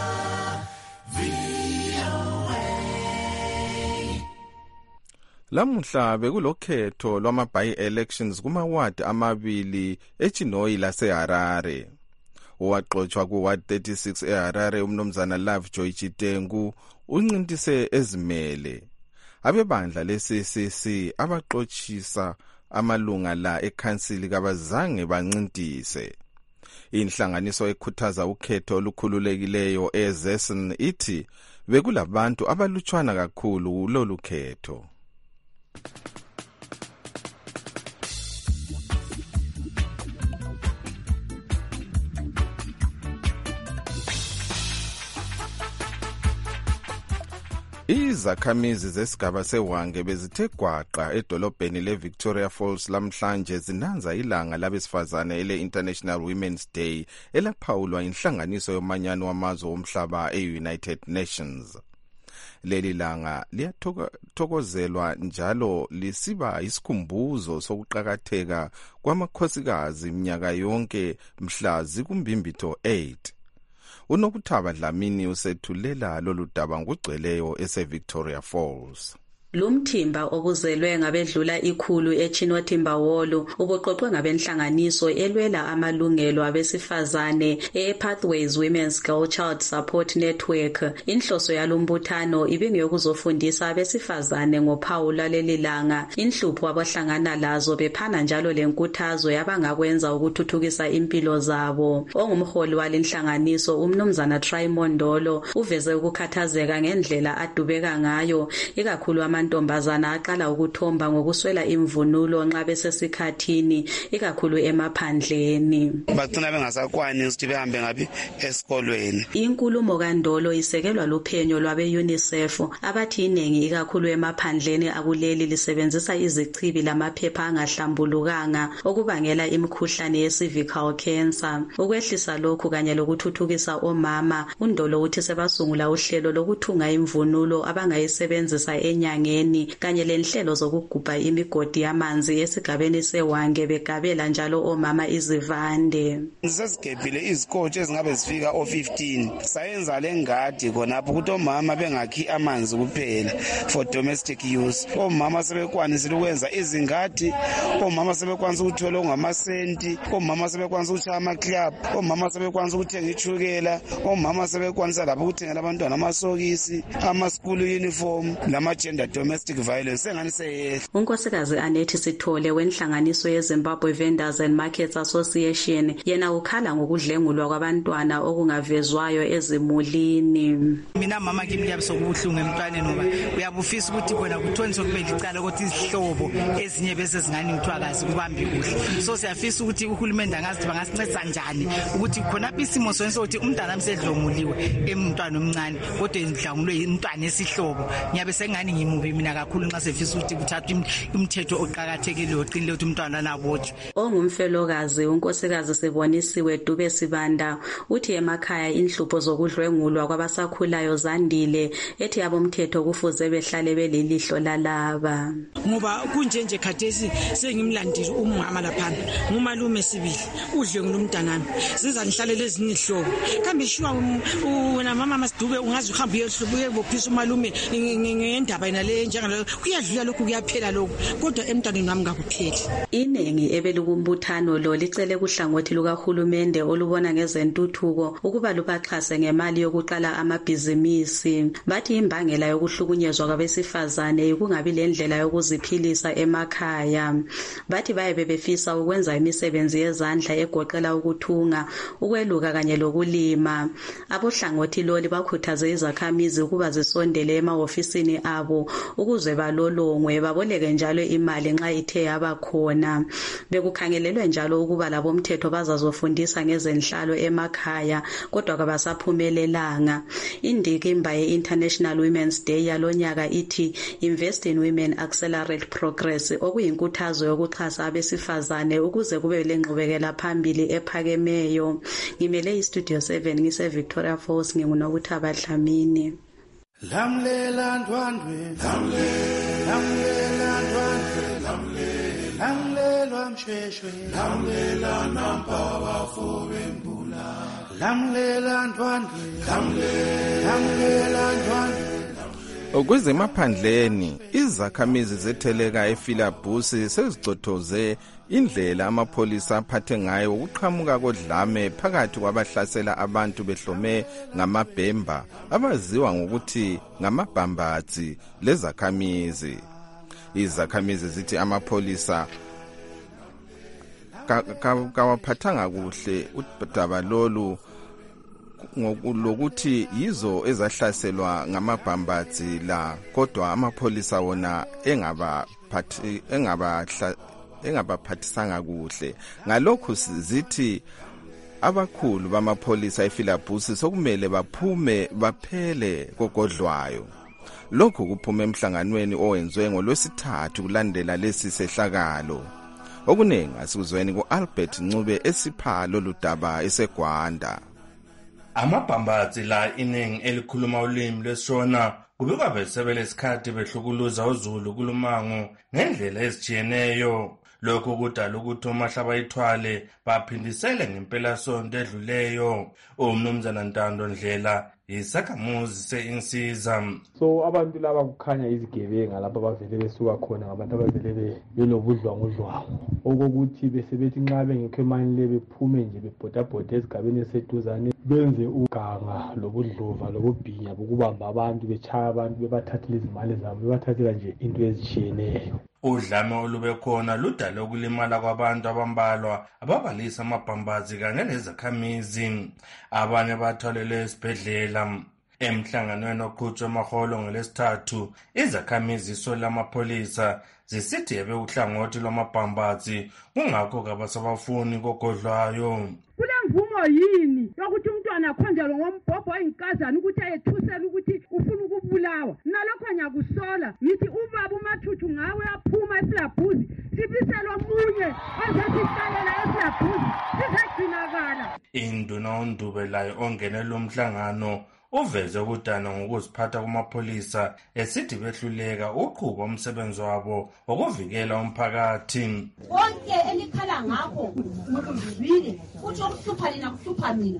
VOA. Lamuhla bekulokhetho lwama-by-elections kumawadi amabili eChinoyi laseHarare. Owaxotshwa kuward 36 eHarare umnumzana Lovejoy Chitengu uncintise ezimele. Abebandla le-CCC abaxotshisa amalunga la ekhansili kabazange bancintise. Inhlanganiso ekhuthaza ukhetho olukhululekileyo eZessen ithi bekulabantu abalutshwana kakhulu kulolu khetho. Izakhamizi zesigaba seWange bezithe gwaqa edolobheni leVictoria Falls lamhlanje zinanza ilanga labesifazane ele-International Women's Day elaphawulwa inhlanganiso yomanyano wamazwe omhlaba e-United Nations. Leli langa liyathokozelwa njalo lisiba isikhumbuzo sokuqakatheka kwamakhosikazi minyaka yonke mhla zikumbimbitho 8. Unokuthaba Dlamini usethulela lolu daba ngugcweleyo ese-Victoria Falls. Lumthimba okuzelwe ngabedlula ikhulu eChinotimbawolo ubuqoqwe ngabenhlanganiso elwela amalungelo abesifazane ePathways Women's Girl Child Support Network. Inhloso yalombuthano ibingeyokuzofundisa abesifazane ngophawu lwaleli langa, inhlupho abahlangana lazo bephana njalo lenkuthazo yabangakwenza ukuthuthukisa impilo zabo. Ongumholi walenhlanganiso umnumzana Trimondolo uveze ukukhathazeka ngendlela adubeka ngayo ikakhulu amantombazana aqala ukuthomba ngokuswela imvunulo nxa besesikhathini ikakhulu emaphandleni. Bagcina bengasakwani ukuthi behambe ngapi esikolweni. Inkulumo kaNdolo isekelwa luphenyo lwabe-UNICEF abathi iningi ikakhulu emaphandleni akuleli lisebenzisa izichibi lamaphepha angahlambulukanga okubangela imikhuhlane ye-cervical cancer. Ukwehlisa lokhu kanye lokuthuthukisa omama, uNdolo uthi sebasungula uhlelo lokuthunga imvunulo abangayisebenzisa enyangeni kanye lenhlelo zokugubha imigodi yamanzi esigabeni seWange begabela njalo omama izivande. Sesigebhile izikotsho ezingabe zifika o-15. Sayenza lengadi khonapho ukuthi omama bengakhi amanzi kuphela for domestic use. Omama sebekwanisile ukwenza izingadi, omama sebekwanisa ukuthola ongamasenti, omama sebekwanisa ukushaya amaclub, omama sebekwanisa ukuthenga ichukela, omama sebekwanisa lapho ukuthengela abantwana amasokisi, ama-school uniform, lama-gender domestic violence engani seyehla. Unkosikazi Anethi Sithole wenhlanganiso yeZimbabwe Vendors and Markets Association yena ukhala ngokudlengulwa kwabantwana okungavezwayo ezimulini. Mina mama kimi kuyabuhlungu emntwaneni ngoba uyabufisa ukuthi khona kuthoniswe kube licala ukuthi izihlobo ezinye bese zingani uthwakazi kubambi kuhle. So siyafisa ukuthi uhulumende angazi bangasinceda njani ukuthi khona isimo sonke ukuthi umntwana amsedlomuliwe emntwana omncane kodwa indlangulwe umntwana esihlobo. Ngiyabe sengani ngimubi mina kakhulu nxa sefisa ukuthi kuthathwe umthetho oqhakathekile oqinile ukuthi umntwana nabotshwe. Ongumfelokazi unkosikazi Sibonisiwe Dube Sibanda uthi emakhaya inhlupho zokudlwengulwa kwabasakhulayo zandile ethi abomthetho kufuze behlale belilihlo lalaba. Ngoba kunjenje khathesi sengimlandile umama lapha ngumalume sibili udlwengulo umntanami siza nihlale lezi nihlobo kambe shuwa wena mama Masidube ungazi uhamba uyehlubuye bophisa umalume ngendaba yena njengalo kuyadlula lokhu kuyaphela lokhu kodwa emntwaneni wami ngakupheli. Iningi ebelukumbuthano lo licele kuhlangothi lukahulumende olubona ngezentuthuko ukuba lubaxhase ngemali yokuqala amabhizinisi. Bathi imbangela yokuhlukunyezwa kwabesifazane ukungabi lendlela yokuziphilisa emakhaya. Bathi baye befisa ukwenza imisebenzi yezandla egoqela ukuthunga, ukweluka kanye lokulima. Abohlangothi loli bakhuthaze izakhamizi ukuba zisondele emahofisini abo ukuze balolongwe baboleke njalo imali nxa ithe yaba khona. Bekukhangelelwe njalo ukuba labomthetho bazazofundisa ngezenhlalo emakhaya kodwa kabasaphumelelanga. Indikimba ye-International Women's Day yalonyaka ithi Invest in Women Accelerate Progress, okuyinkuthazo yokuxhasa abesifazane ukuze kube lengqubekela phambili ephakemeyo. Ngimele iStudio 7 ngise Victoria Falls nginguNokuthaba Dlamini. Lamlela ndwandwe, lamlela ndwandwe, lamlela msheshwe, lamlela nampa bafo bembula, lamlela ndwandwe, lamlela ndwandwe. Okwezemaphandleni izakhamizi zetheleka eFilabusi sezicothoze indlela amapholisa aphathe ngayo ukuqhamuka kodlame phakathi kwabahlasela abantu behlome ngamabhemba abaziwa ngokuthi ngamabhambathi lezakhamizi. Izakhamizi zithi amapholisa kawaphathanga kuhle udaba lolu ngokuthi yizo ezahlaselwa ngamabhambathi la, kodwa amapholisa wona engabaphathisanga kuhle. Ngalokhu zithi abakhulu bamapholisa eFilabusi sokumele baphume baphele kogodlwayo. Lokhu kuphume emhlanganweni owenziwe ngoLwesithathu kulandela lesi sehlakalo. Okuningi asikuzweni ku-Albert Ncube esipha lolu daba eseGwanda. Amabhambathi la iningi elikhuluma ulimi lwesishona kubikwa besebele isikhathi behlukuluza uZulu kulumango ngendlela ezijiyeneyo. Lokhu kudala ukuthi umahlaba ithwale baphindisele ngempela sonto edluleyo. Umnumzana Ntando Ndlela isakhamuzi seinsiza. So abantu laba kukhanya izigebenga lapha bavele besuka khona ngabantu abavele belobudlwangudlwangu okokuthi besebethi nxa bengekho emani le bephume nje bebhodabhoda ezigabeni eseduzane benze uganga lobudlova lobubhinya bokubamba abantu betshaya abantu bebathathela izimali zabo bebathathela nje into ezishiyeneyo. Udlame olubekhona ludale ukulimala kwabantu abambalwa ababalisa amabhambazi kanye nezakhamizi. Abanye batholelwe esibhedlela. Emhlanganweni oqhutshwe amaholo ngolesithathu izakhamizi isola amapholisa zisithi ebekuhlangothi lwamabhambazi kungakho kabasabafuni kogodlwayo. Kulemvumo yini yokuthi umntwana akhonjelwe ngombhobho oyinkazana ukuthi ayethusela ukuthi ufuna ukubulawa? Nalokho ngiyakusola ngithi ubaba uMathuthu ngawe aphuma eFilabusi sibiselwa omunye ozesihlalela eFilabusi sizagcinakala. Induna uNdube layo ongenela umhlangano uveze ukudana ngokuziphatha kumapholisa esithi behluleka uqhuba umsebenzi wabo wokuvikela umphakathi. Konke elikhala ngakho ngokuzibile futhi okuhlupha lina kuhlupha mina.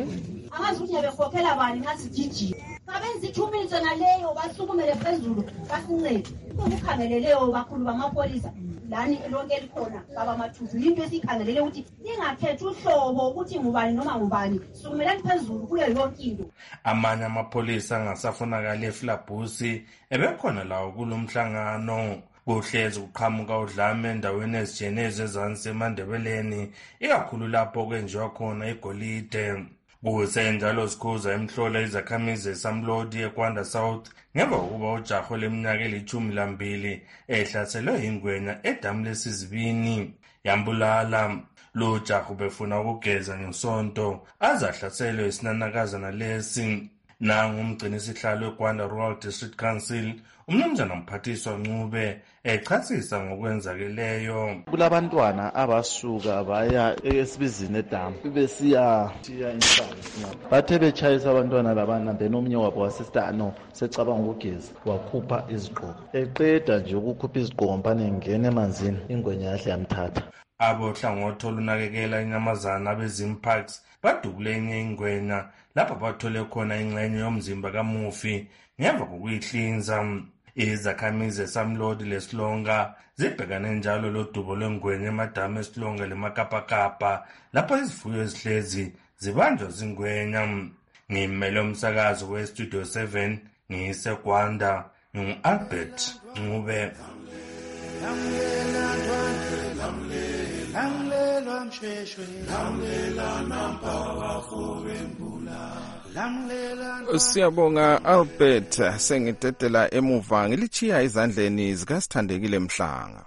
Angazi ukuthi ngiyabekhokela bani ngasijijile. Ngabenza 2 minutes naleyo basukumele phezulu basincede. Ukukhangeleleyo bakhulu bamapholisa lani lonke elikhona baba Mathuthu into esikhangelele ukuthi ingakhethi uhlobo ukuthi ngubani noma ngubani sukumelani phezulu kuyo yonke into. Amanye amapholisa angasafunakala eFilabusi ebekhona lawo kulomhlangano. Kuhlezi kuqhamuka udlame endaweni ezijeneze ezansi eMandebeleni ikakhulu lapho kwenziwa khona igolide. Kusenjalo sikhuza emhlola izakhamizi eSamlodi eGwanda South ngemva kokuba ujaho leminyaka eli-12 ehlaselwe ingwenya edamu lesizibini yambulala. Lo jaho befuna ukugeza ngesonto azahlaselwe isinanakazana lesi. Nangu umgcinisihlalo weGwanda Rural District Council umnumzana Mphathiswa Ncube echasisa ngokwenzakeleyo. Kulabantwana abasuka baya esibizini edamu besiya inhlanzi bathe betshayisa abantwana labana benomnye wabo wasistano secabanga ukugeza wakhupha izigqoko eqeda nje ukukhupha izigqoko mpane ngene emanzini ingwenya yahle yamthatha. Abohlangothi olunakekela inyamazana beZimparks badubule enye ingwenya lapho bathole khona ingxenye yomzimba kamufi ngemva kokuyihlinza. Izakhamizi eSamlodi leSilonga zibhekane njalo lodubo lwengwenya emadamu eSilonga leMakapakapa lapho izifuyo ezihlezi zibanjwa zingwenya. Ngimele umsakazo weStudio 7 ngiseGwanda ngu-Albert Ncube. Lamlela msheshwe lamlela nampaba fobembula lamlela. Siyabonga Albert, sengidedela emuva ngilichiya izandleni zikaSithandekile Mhlanga.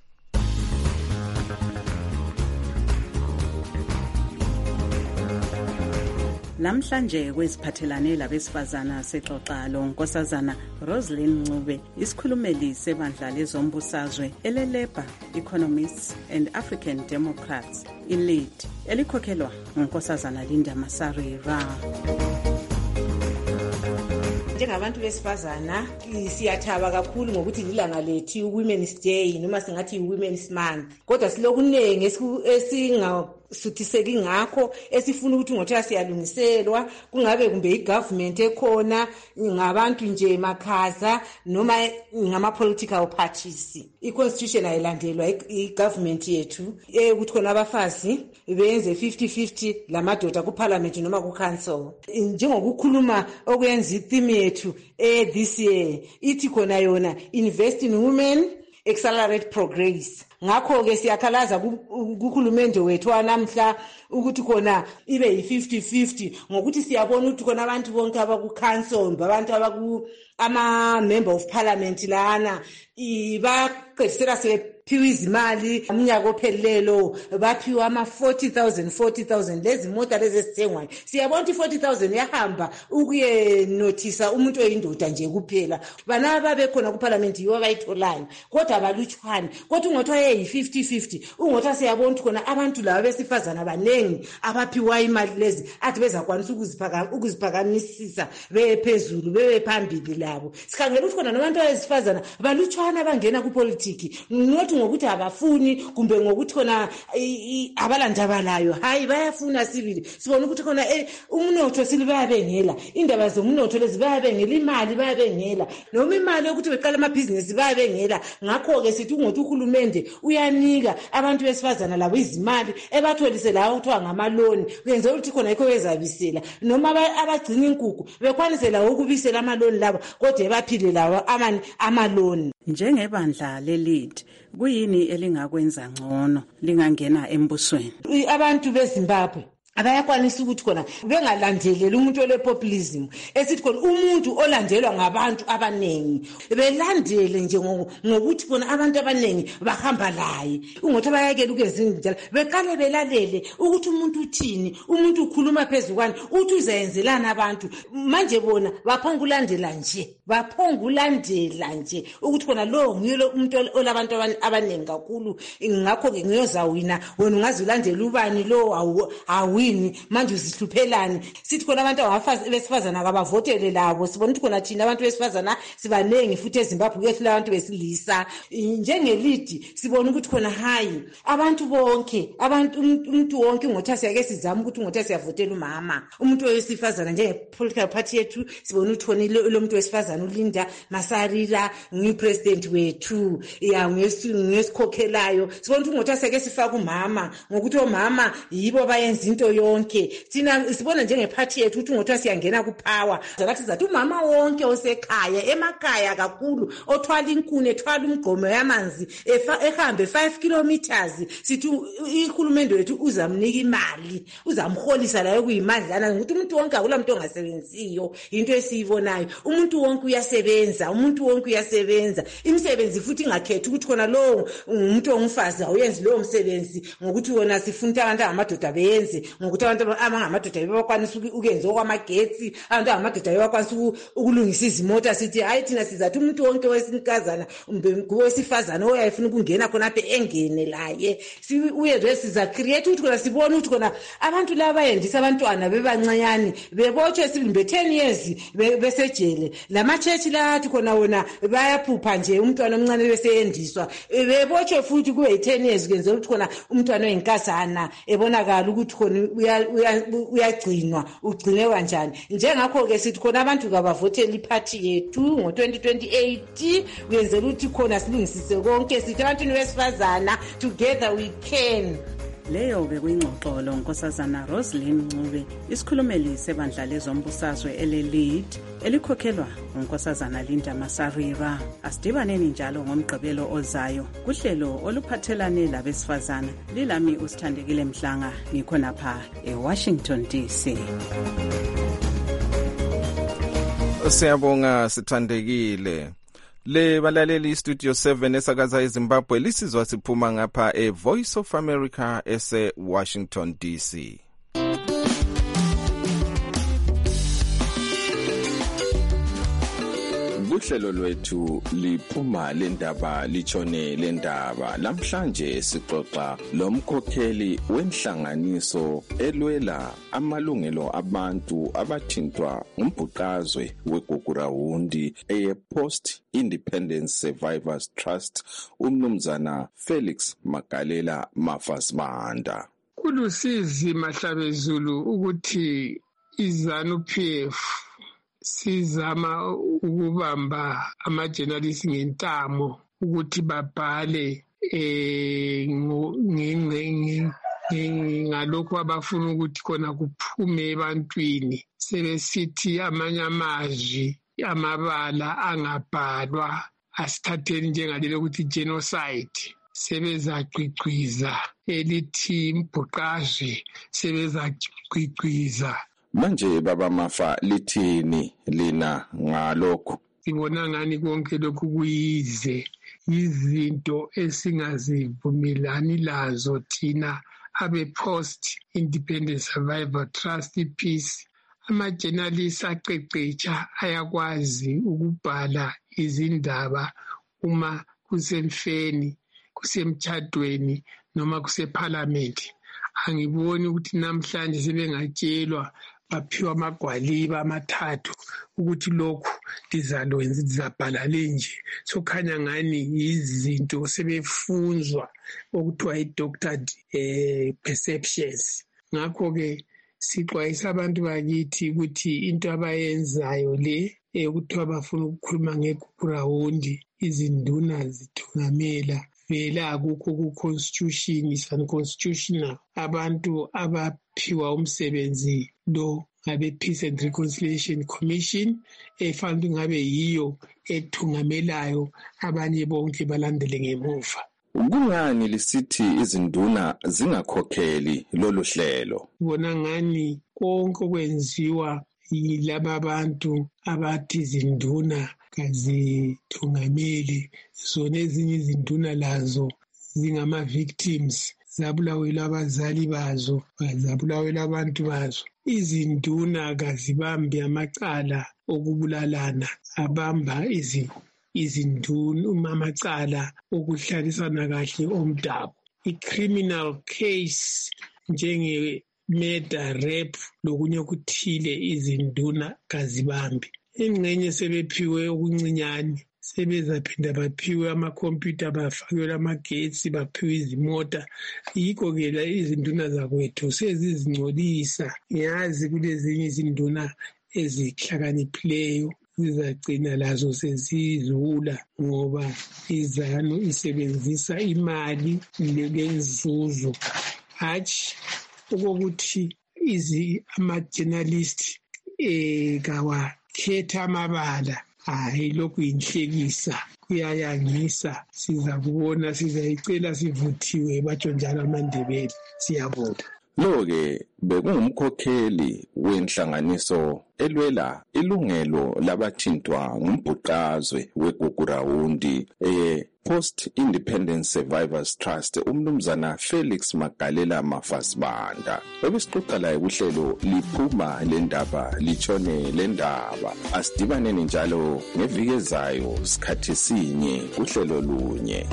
Namhlanje kweziphathelane labesifazana sexoxa lo Nkosazana Roselyn Ncube, isikhulumeli sebandla lezombusazwe ele-Labour Economists and African Democrats, i-LEAD, elikhokhelwa nguNkosazana Linda Masarira. Njengabantu besifazana siyathaba kakhulu ngokuthi lilanga lethu Women's Day noma singathi Women's Month, kodwa silokunenge esingasuthiseki ngakho esifuna ukuthi ngothiwa siyalungiselwa, kungabe kumbe igovernment ekhona, ngabantu nje makhaza noma ngama-political parties. I-constitution ayilandelwa igovernment yethu ukuthi khona abafazi benze 50-50 lamadoda kuparliament noma ku-council. Njengokukhuluma okuyenza itheme yethu this year ithi khona yona invest in women, accelerate progress. Ngakho ke siyakhalaza kukhulumende wethu namhla ukuthi khona ibe yi-50-50 ngokuthi siyabona ukuthi khona abantu bonke abaku-council, abantu ama-member of parliament lana baqedisela sephiwa izimali umnyaka ophelelo, baphiwa ama-40,000 lezi mota lezi esithengwayo. Siyabona ukuthi 40,000 yahamba ukuyenothisa umuntu oyindoda nje kuphela. Bana babekhona kuparliament yiwo abayitholayo, kodwa abalutshwane. Kodwa ungothiwa yi-50-50, ungothiwa siyabona ukuthi khona abantu laba besifazana abanengi abaphiwa imali lezi athi bezakwanisa ukuziphakamisisa beye phezulu bebe phambili labo. Sikhangela ukuthi khona nabantu besifazana balutshwana bangena kupolitiki, nothi ngokuthi abafuni kumbe ngokuthi khona abalandaba layo. Hayi, bayafuna sibili. Sibona ukuthi khona umnotho silibabengela, indaba zomnotho lezi bayabengela, imali bayabengela, noma imali yokuthi beqala amabhizinisi bayabengela. Ngakho ke sithi ngokuthi uhulumende uyanika abantu besifazana labo izimali ebatholise lawo kuthiwa ngamaloni, kwenza ukuthi khona yikho bezabisela, noma abagcina inkukhu bekwanise lawo ukubisela amaloni labo kodwa baphile lawo amaloni. Njengebandla le-LEAD, kuyini elingakwenza ngcono lingangena embusweni? Abantu beZimbabwe abayakwanisa ukuthi khona bengalandeleli umuntu olepopulism, esithi khona umuntu olandelwa ngabantu abanengi belandele nje ngokuthi khona abantu abanengi bahamba laye. Ungothi bayakela ukwenza njalo, beqale belalele ukuthi umuntu uthini, umuntu ukhuluma phezukwane, uthi uzayenzelana abantu. Manje bona baphongulandela nje ukuthi khona lo nguyelo umuntu olabantu abanengi kakhulu. Ngakho ke ngiyozawina, wena ungazi ulandela ubani lo awi manje uzihluphelani. Sithi khona abantu besifazana kabavotele labo. Sibona ukuthi khona thina abantu besifazana sibanengi futhi eZimbabwe kuyehlela abantu besilisa. Njenge-LEAD sibona ukuthi khona hayi abantu bonke, umuntu wonke ngothiwa siyake sizama ukuthi ngothiwa siyavotela umama, umuntu wesifazana njenge-political party yethu. Sibona ukuthi khona lo muntu wesifazana uLinda Masarira ngipresident wethu, ngesikhokhelayo. Sibona ukuthi ngothiwa siyake sifaka umama ngokuthi omama yibo bayenza into yonke. Thina sibona njengephathi yethu ukuthi ngothiwa siyangena kupower, zakathi zathi umama wonke osekhaya, emakhaya kakhulu, othwala inkuni, ethwala umgqomo yamanzi, ehambe 5 kilometers, sithi ihulumende wethu uzamnika imali, uzamholisa layo kuyimadlana. Ukuthi umuntu wonke akula muntu ongasebenziyo, into esiyibonayo. Umuntu wonke uyasebenza, imisebenzi futhi ingakhethi ukuthi khona lo umuntu ongumfazi awuyenzi lowo msebenzi ngokuthi wona sifuna abantu abamadoda beyenze, ngokuthi abantu abangamadoda bakwanisa ukuyenza okwamagetsi, abantu abamadoda bakwanisa ukulungisa izimota. Sithi hayi thina sizathi umuntu wonke wesinkazana ngowesifazana oyayifuna ukungena khona apha engene laye. Uye siza create ukuthi khona sibone ukuthi khona abantu laba bayendisa abantwana bebancanyane bebotshwe sibili 10 years besejele. Lama-church lathi khona wona bayaphupha nje umntwana omncane beseyendiswa, bebotshwe futhi kube 10 years kwenza ukuthi khona umntwana oyinkazana ebonakala ukuthi khona uyagcinwa ugcine kanjani. Njengakho-ke sithi khona abantu kabavotela iphathi yethu ngo-2028 uyenzela ukuthi khona silungisise konke sithi abantwini besifazana together we can. Leyo bekuyingxoxolo Nkosazana Roslyn Ncube, isikhulumeli sebandla lezombusazwe ele-Lead elikhokhelwa uNkosazana Linda Masarira. Asidibaneni njalo ngomgqibelo ozayo kuhlelo oluphathelane labesifazana. Lilami uSithandekile Mhlanga, ngikhonapha eWashington DC. Siyabonga Sithandekile. Le balaleli Studio 7 esakaza eZimbabwe lisizwa siphuma ngapha eVoice of America ese Washington DC. Uhlelo lwethu liphuma lendaba litshone lendaba. Lamhlanje sixoxa lomkhokheli wenhlanganiso elwela amalungelo abantu abathintwa umbhuqazwe weGugurawundi ePost Independence Survivors Trust umnumzana Felix Magalela Mafasibanda. Kulusizi Mahlabezulu ukuthi iZANU-PF sizama ukubamba ama-journalists ngentamo ukuthi babhale ngalokho abafuna ukuthi khona kuphume ebantwini. Sebesithi amanye amazwi amabala angabhalwa asithatheni njengalelo ukuthi genocide. Sebezacicwiza elithi mbhuqazwe sebezacicwiza. Manje baba Mafa lithini lina ngalokho? Ngibona ngani konke lokhu kuyize izinto esingazivumelani lazo thina abe-Post Independence Survivor Trust Peace. Ama-journalists aqeqetsha ayakwazi ukubhala izindaba uma kusemfeni, kusemtshadweni noma kuseParliament. Angiboni ukuthi namhlanje sebengatshelwa baphiwa amagwaliba amathathu ukuthi lokhu lizalwenza lizabhala lenje. Sokhanya ngani izinto sebefunzwa okuthiwa i-doctored perceptions. Ngakho-ke sixwayisa abantu bakithi ukuthi into abayenzayo le ekuthiwa bafuna ukukhuluma ngeGugurawundi izinduna zithungamela vele akukho ku-constitution is unconstitutional. Abantu abaphiwa umsebenzi lo ngabe-Peace and Reconciliation Commission efanele ngabe yiyo ethungamelayo abanye bonke balandele ngemuva. Kungani lisithi izinduna zingakhokheli lolu hlelo? Bona ngani konke okwenziwa yilaba abantu abathi izinduna kazithungameli. Zona ezinye izinduna lazo zingama-victims, zabulawela abazali bazo, zabulawela abantu bazo. Izinduna kazibambi amacala okubulalana, abamba izinduna amacala okuhlalisana kahle omdabu. I-criminal case njenge-murder, rape lokunye okuthile izinduna kazibambi. Ingxenye sebephiwe okuncinyane, sebezaphinda baphiwe amakhompyutha, bafakelwe amagetsi, baphiwe izimota. Yikho-ke la izinduna zakwethu sezizingcolisa. Ngiyazi kulezinye izinduna ezihlakaniphileyo zizagcina lazo sezidlula ngoba iZANU isebenzisa imali lenzuzo, hatshi okokuthi ama-journalist kawakhetha amabala. Hayi, lokhu yinhlekisa, kuyayangisa. Siza kubona, sizayicela sivuthiwe batsho njalo amaNdebele. Siyabonga. Lo-ke bekungumkhokheli wenhlanganiso elwela ilungelo labathintwa ngumbhuqazwe weGugurawundi Post Independence Survivors Trust umnumzana Felix Magalela Mafasibanda. Ebesixoxa laye kuhlelo liphuma lendaba litshone lendaba. Asidibaneni njalo ngeviki ezayo sikhathi sinye kuhlelo lunye.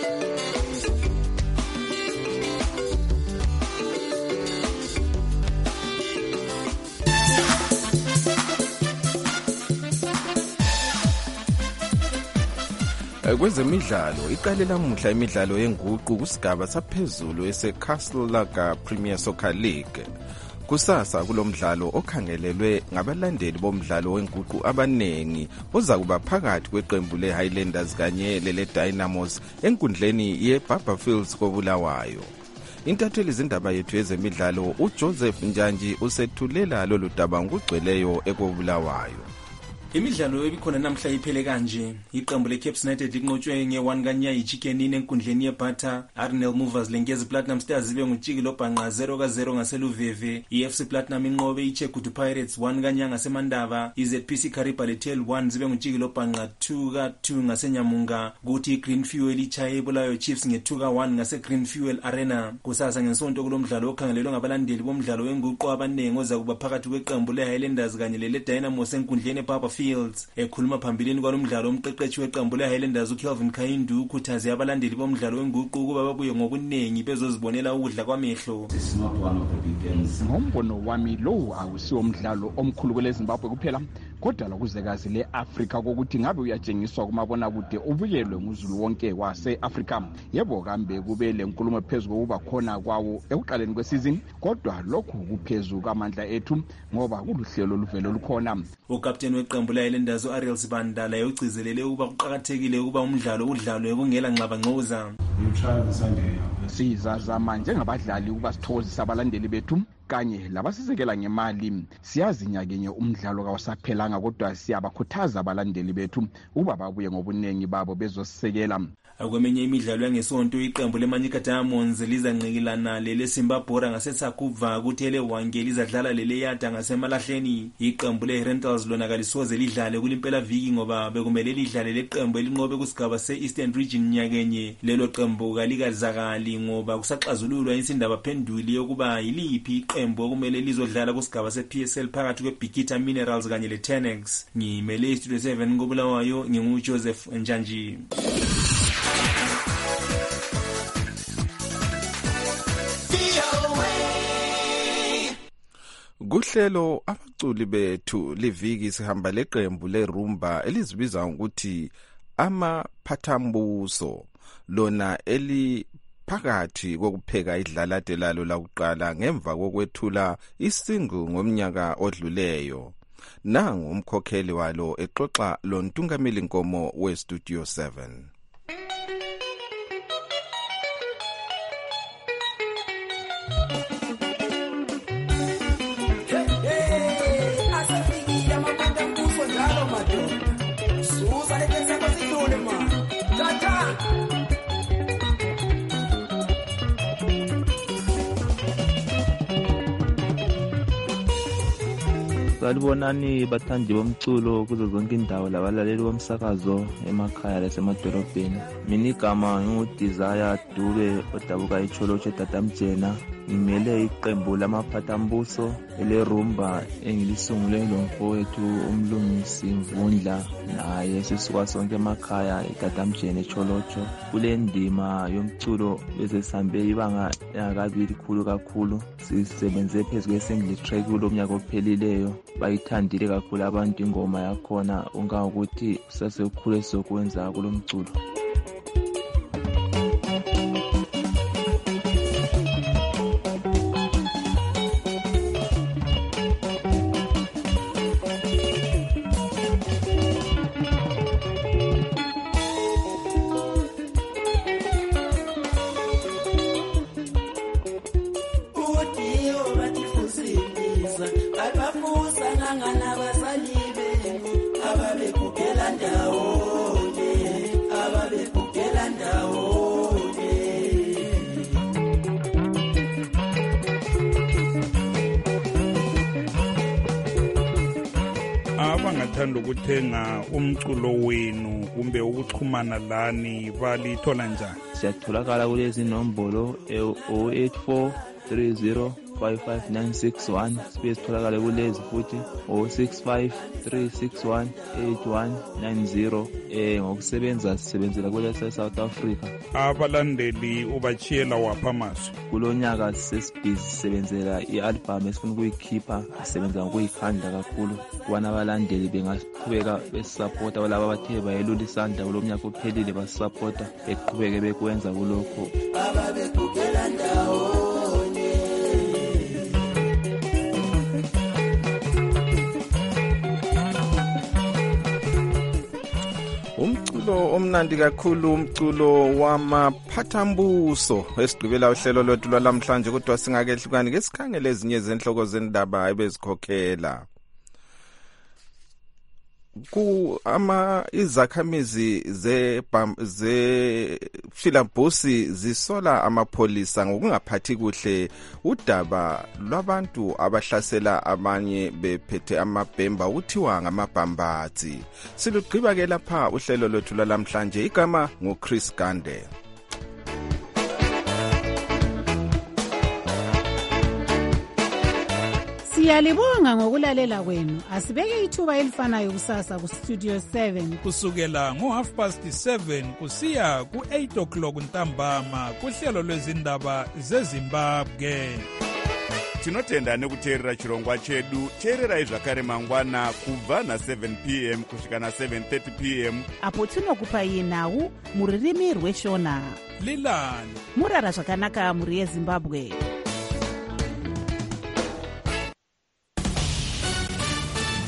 Kwezemidlalo iqale lamuhla imidlalo yenguqu kusigaba saphezulu ese-Castle Lager Premier Soccer League. kusasa kulomdlalo okhangelelwe ngabalandeli bomdlalo wenguqu abanengi oza kuba phakathi kweqembu le-Highlanders kanye lele-Dynamos enkundleni ye-Barberfields koBulawayo. Intatheli zindaba yethu yezemidlalo uJoseph Njanji usethulela lolu daba ngokugcweleyo ekoBulawayo. Imidlalo ebikhona namhla iphele kanje. Iqembu leCape United linqotshwe nge-1 kanyayi Chicken enkundleni yeBata. Arnel Movers lengezi Platinum Stars zibe ngutshiki lobhanqa 0-0 ngaseluveve. iFC Platinum inqobe iChegutu Pirates 1 kanya ngasemandaba. iZPC Kariba leTel 1 zibe ngutshiki lobhanqa 2-2 ngasenyamunga. Kuthi iGreen Fuel ichaye eBulawayo Chiefs nge2-1 ngaseGreen Fuel Arena. Kusasa ngensonto kulomdlalo okhangelelwe ngabalandeli bomdlalo wenguqu abanengi oza kuba phakathi kweqembu le-Highlanders kanye lele-Dynamos enkundleni eBarberfields. Ekhuluma phambilini kwalomdlalo umqeqeshi weqembu le-Highlanders uKelvin Kaindu ukhuthaze abalandeli bomdlalo wenguqu ukuba babuye ngokuningi bezozibonela ukudla kwamehlo. Ngombono wami lo awusiwo umdlalo omkhulu kweleZimbabwe kuphela kodwa lokuzekazi le-Afrika kokuthi ngabe uyatshengiswa kumabonakude ubuyelwe nguzulu wonke wase-Afrika. Yebo kambe kube le nkulumo phezulu kokuba khona kwawo ekuqaleni kwesizini kodwa lokhu kuphezulu kwamandla ethu ngoba kuluhlelo oluvelo lukhona. Ukapteni weqembu le-Highlanders uAriel Sibandala ugcizelele ukuba kuqakathekile ukuba umdlalo udlalwe kungela ngxabangxoza. Sizazama njengabadlali ukuba sithokozise abalandeli bethu kanye labasisekela ngemali. Siyazi nyakenye umdlalo kawusaphelanga kodwa siyabakhuthaza abalandeli bethu ukuba babuye ngobunengi babo bezosisekela. Akwemenye imidlalo yangesonto iqembu leManyika Diamonds lizanqikilana leleSimbabwe ngaseSakubva kuthele wangeli zadlala leleyada ngasemalahleni. Iqembu leRentals lona kalisoze lidlale kulimpela viki ngoba bekumele lidlale leqembu elinqobe kusigaba se-Eastern Region nyakenye. Lelo qembu kalikazakali ngoba kusaxazululwa insindaba phenduli yokuba yiliphi iqembu okumele lizodlala kusigaba se-PSL phakathi kweBikita Minerals kanye leTenex. Ngimele iStudio 7 koBulawayo nginguJoseph Njanji. Kuhlelo abaculi bethu liviki sihamba leqembu lerumba elizibiza ukuthi amaphathambuso lona eliphakathi kokupheka idlalade lalo lakuqala ngemva kokwethula isingle ngomnyaka odluleyo. Nangu umkhokheli walo exoxa lo Ntungameli Nkomo weStudio 7. Salibonani bathandi bomculo kuzo zonke indawo labalaleli bomsakazo emakhaya lasemadolobheni. Mina igama nginguDesire Dube odabuka iCholoche Tatamjena. Ngimele iqembu lamaphathambuso elerumba engilisungule ngilomfowethu umlungisi Mvundla naye sisuka sonke emakhaya eTatamjene eCholoche. Kule ndima yomculo bese sihambe ibanga yakabili khulu kakhulu. Sisebenze phezu kwesingle track kulomnyaka ophelileyo. Bayithandile kakhulu abantu ingoma yakhona ungangokuthi sasekukhule sokwenza kulomculo. abangathanda ukuthenga umculo wenu kumbe ukuxhumana lani balithola njani? Siyatholakala kulezi nombolo 084 30 55961 sibe sitholakala kulezi futhi 065 361 8190 ngokusebenza sisebenzela kule South Africa. Abalandeli ubachiyela wapha amazwi? Kulonyaka sesibhizi sisebenzela i-album esifuna ukuyikhipha, sisebenza ngokuyikhandla kakhulu kubana abalandeli bengaqhubeka besupporta balabo abathe bayelula isandla kulomnyaka ophelile basupporta beqhubeke bekwenza kulokho. umculo omnandi kakhulu, umculo wamaphathambuso esigqibela uhlelo lwethu lwalamhlanje, kodwa singakehlukani ke sikhangele ezinye zenhloko zendaba ebezikhokhela. Izakhamizi ze Filabusi zisola amapholisa ngokungaphathi kuhle udaba lwabantu abahlasela abanye bephethe amabhemba uthiwa ngamabhambathi. Silugqiba ke lapha uhlelo lwethu lwalamhlanje. Igama nguChris Gande. Siyalibonga ngokulalela kwenu. Asibeke ithuba elifanayo kusasa ku Studio 7 kusukela ngo7:30 kusiya ku8 o'clock ntambama kuhlelo lwezindaba zeZimbabwe. Tinotenda nekuteerera chirongwa chedu. Teererai zvakare mangwana kubva na7 p.m. kusvika na7:30 p.m. apo tinokupai nhau muririmi rweshona. Lilani murara zvakanaka muri yeZimbabwe.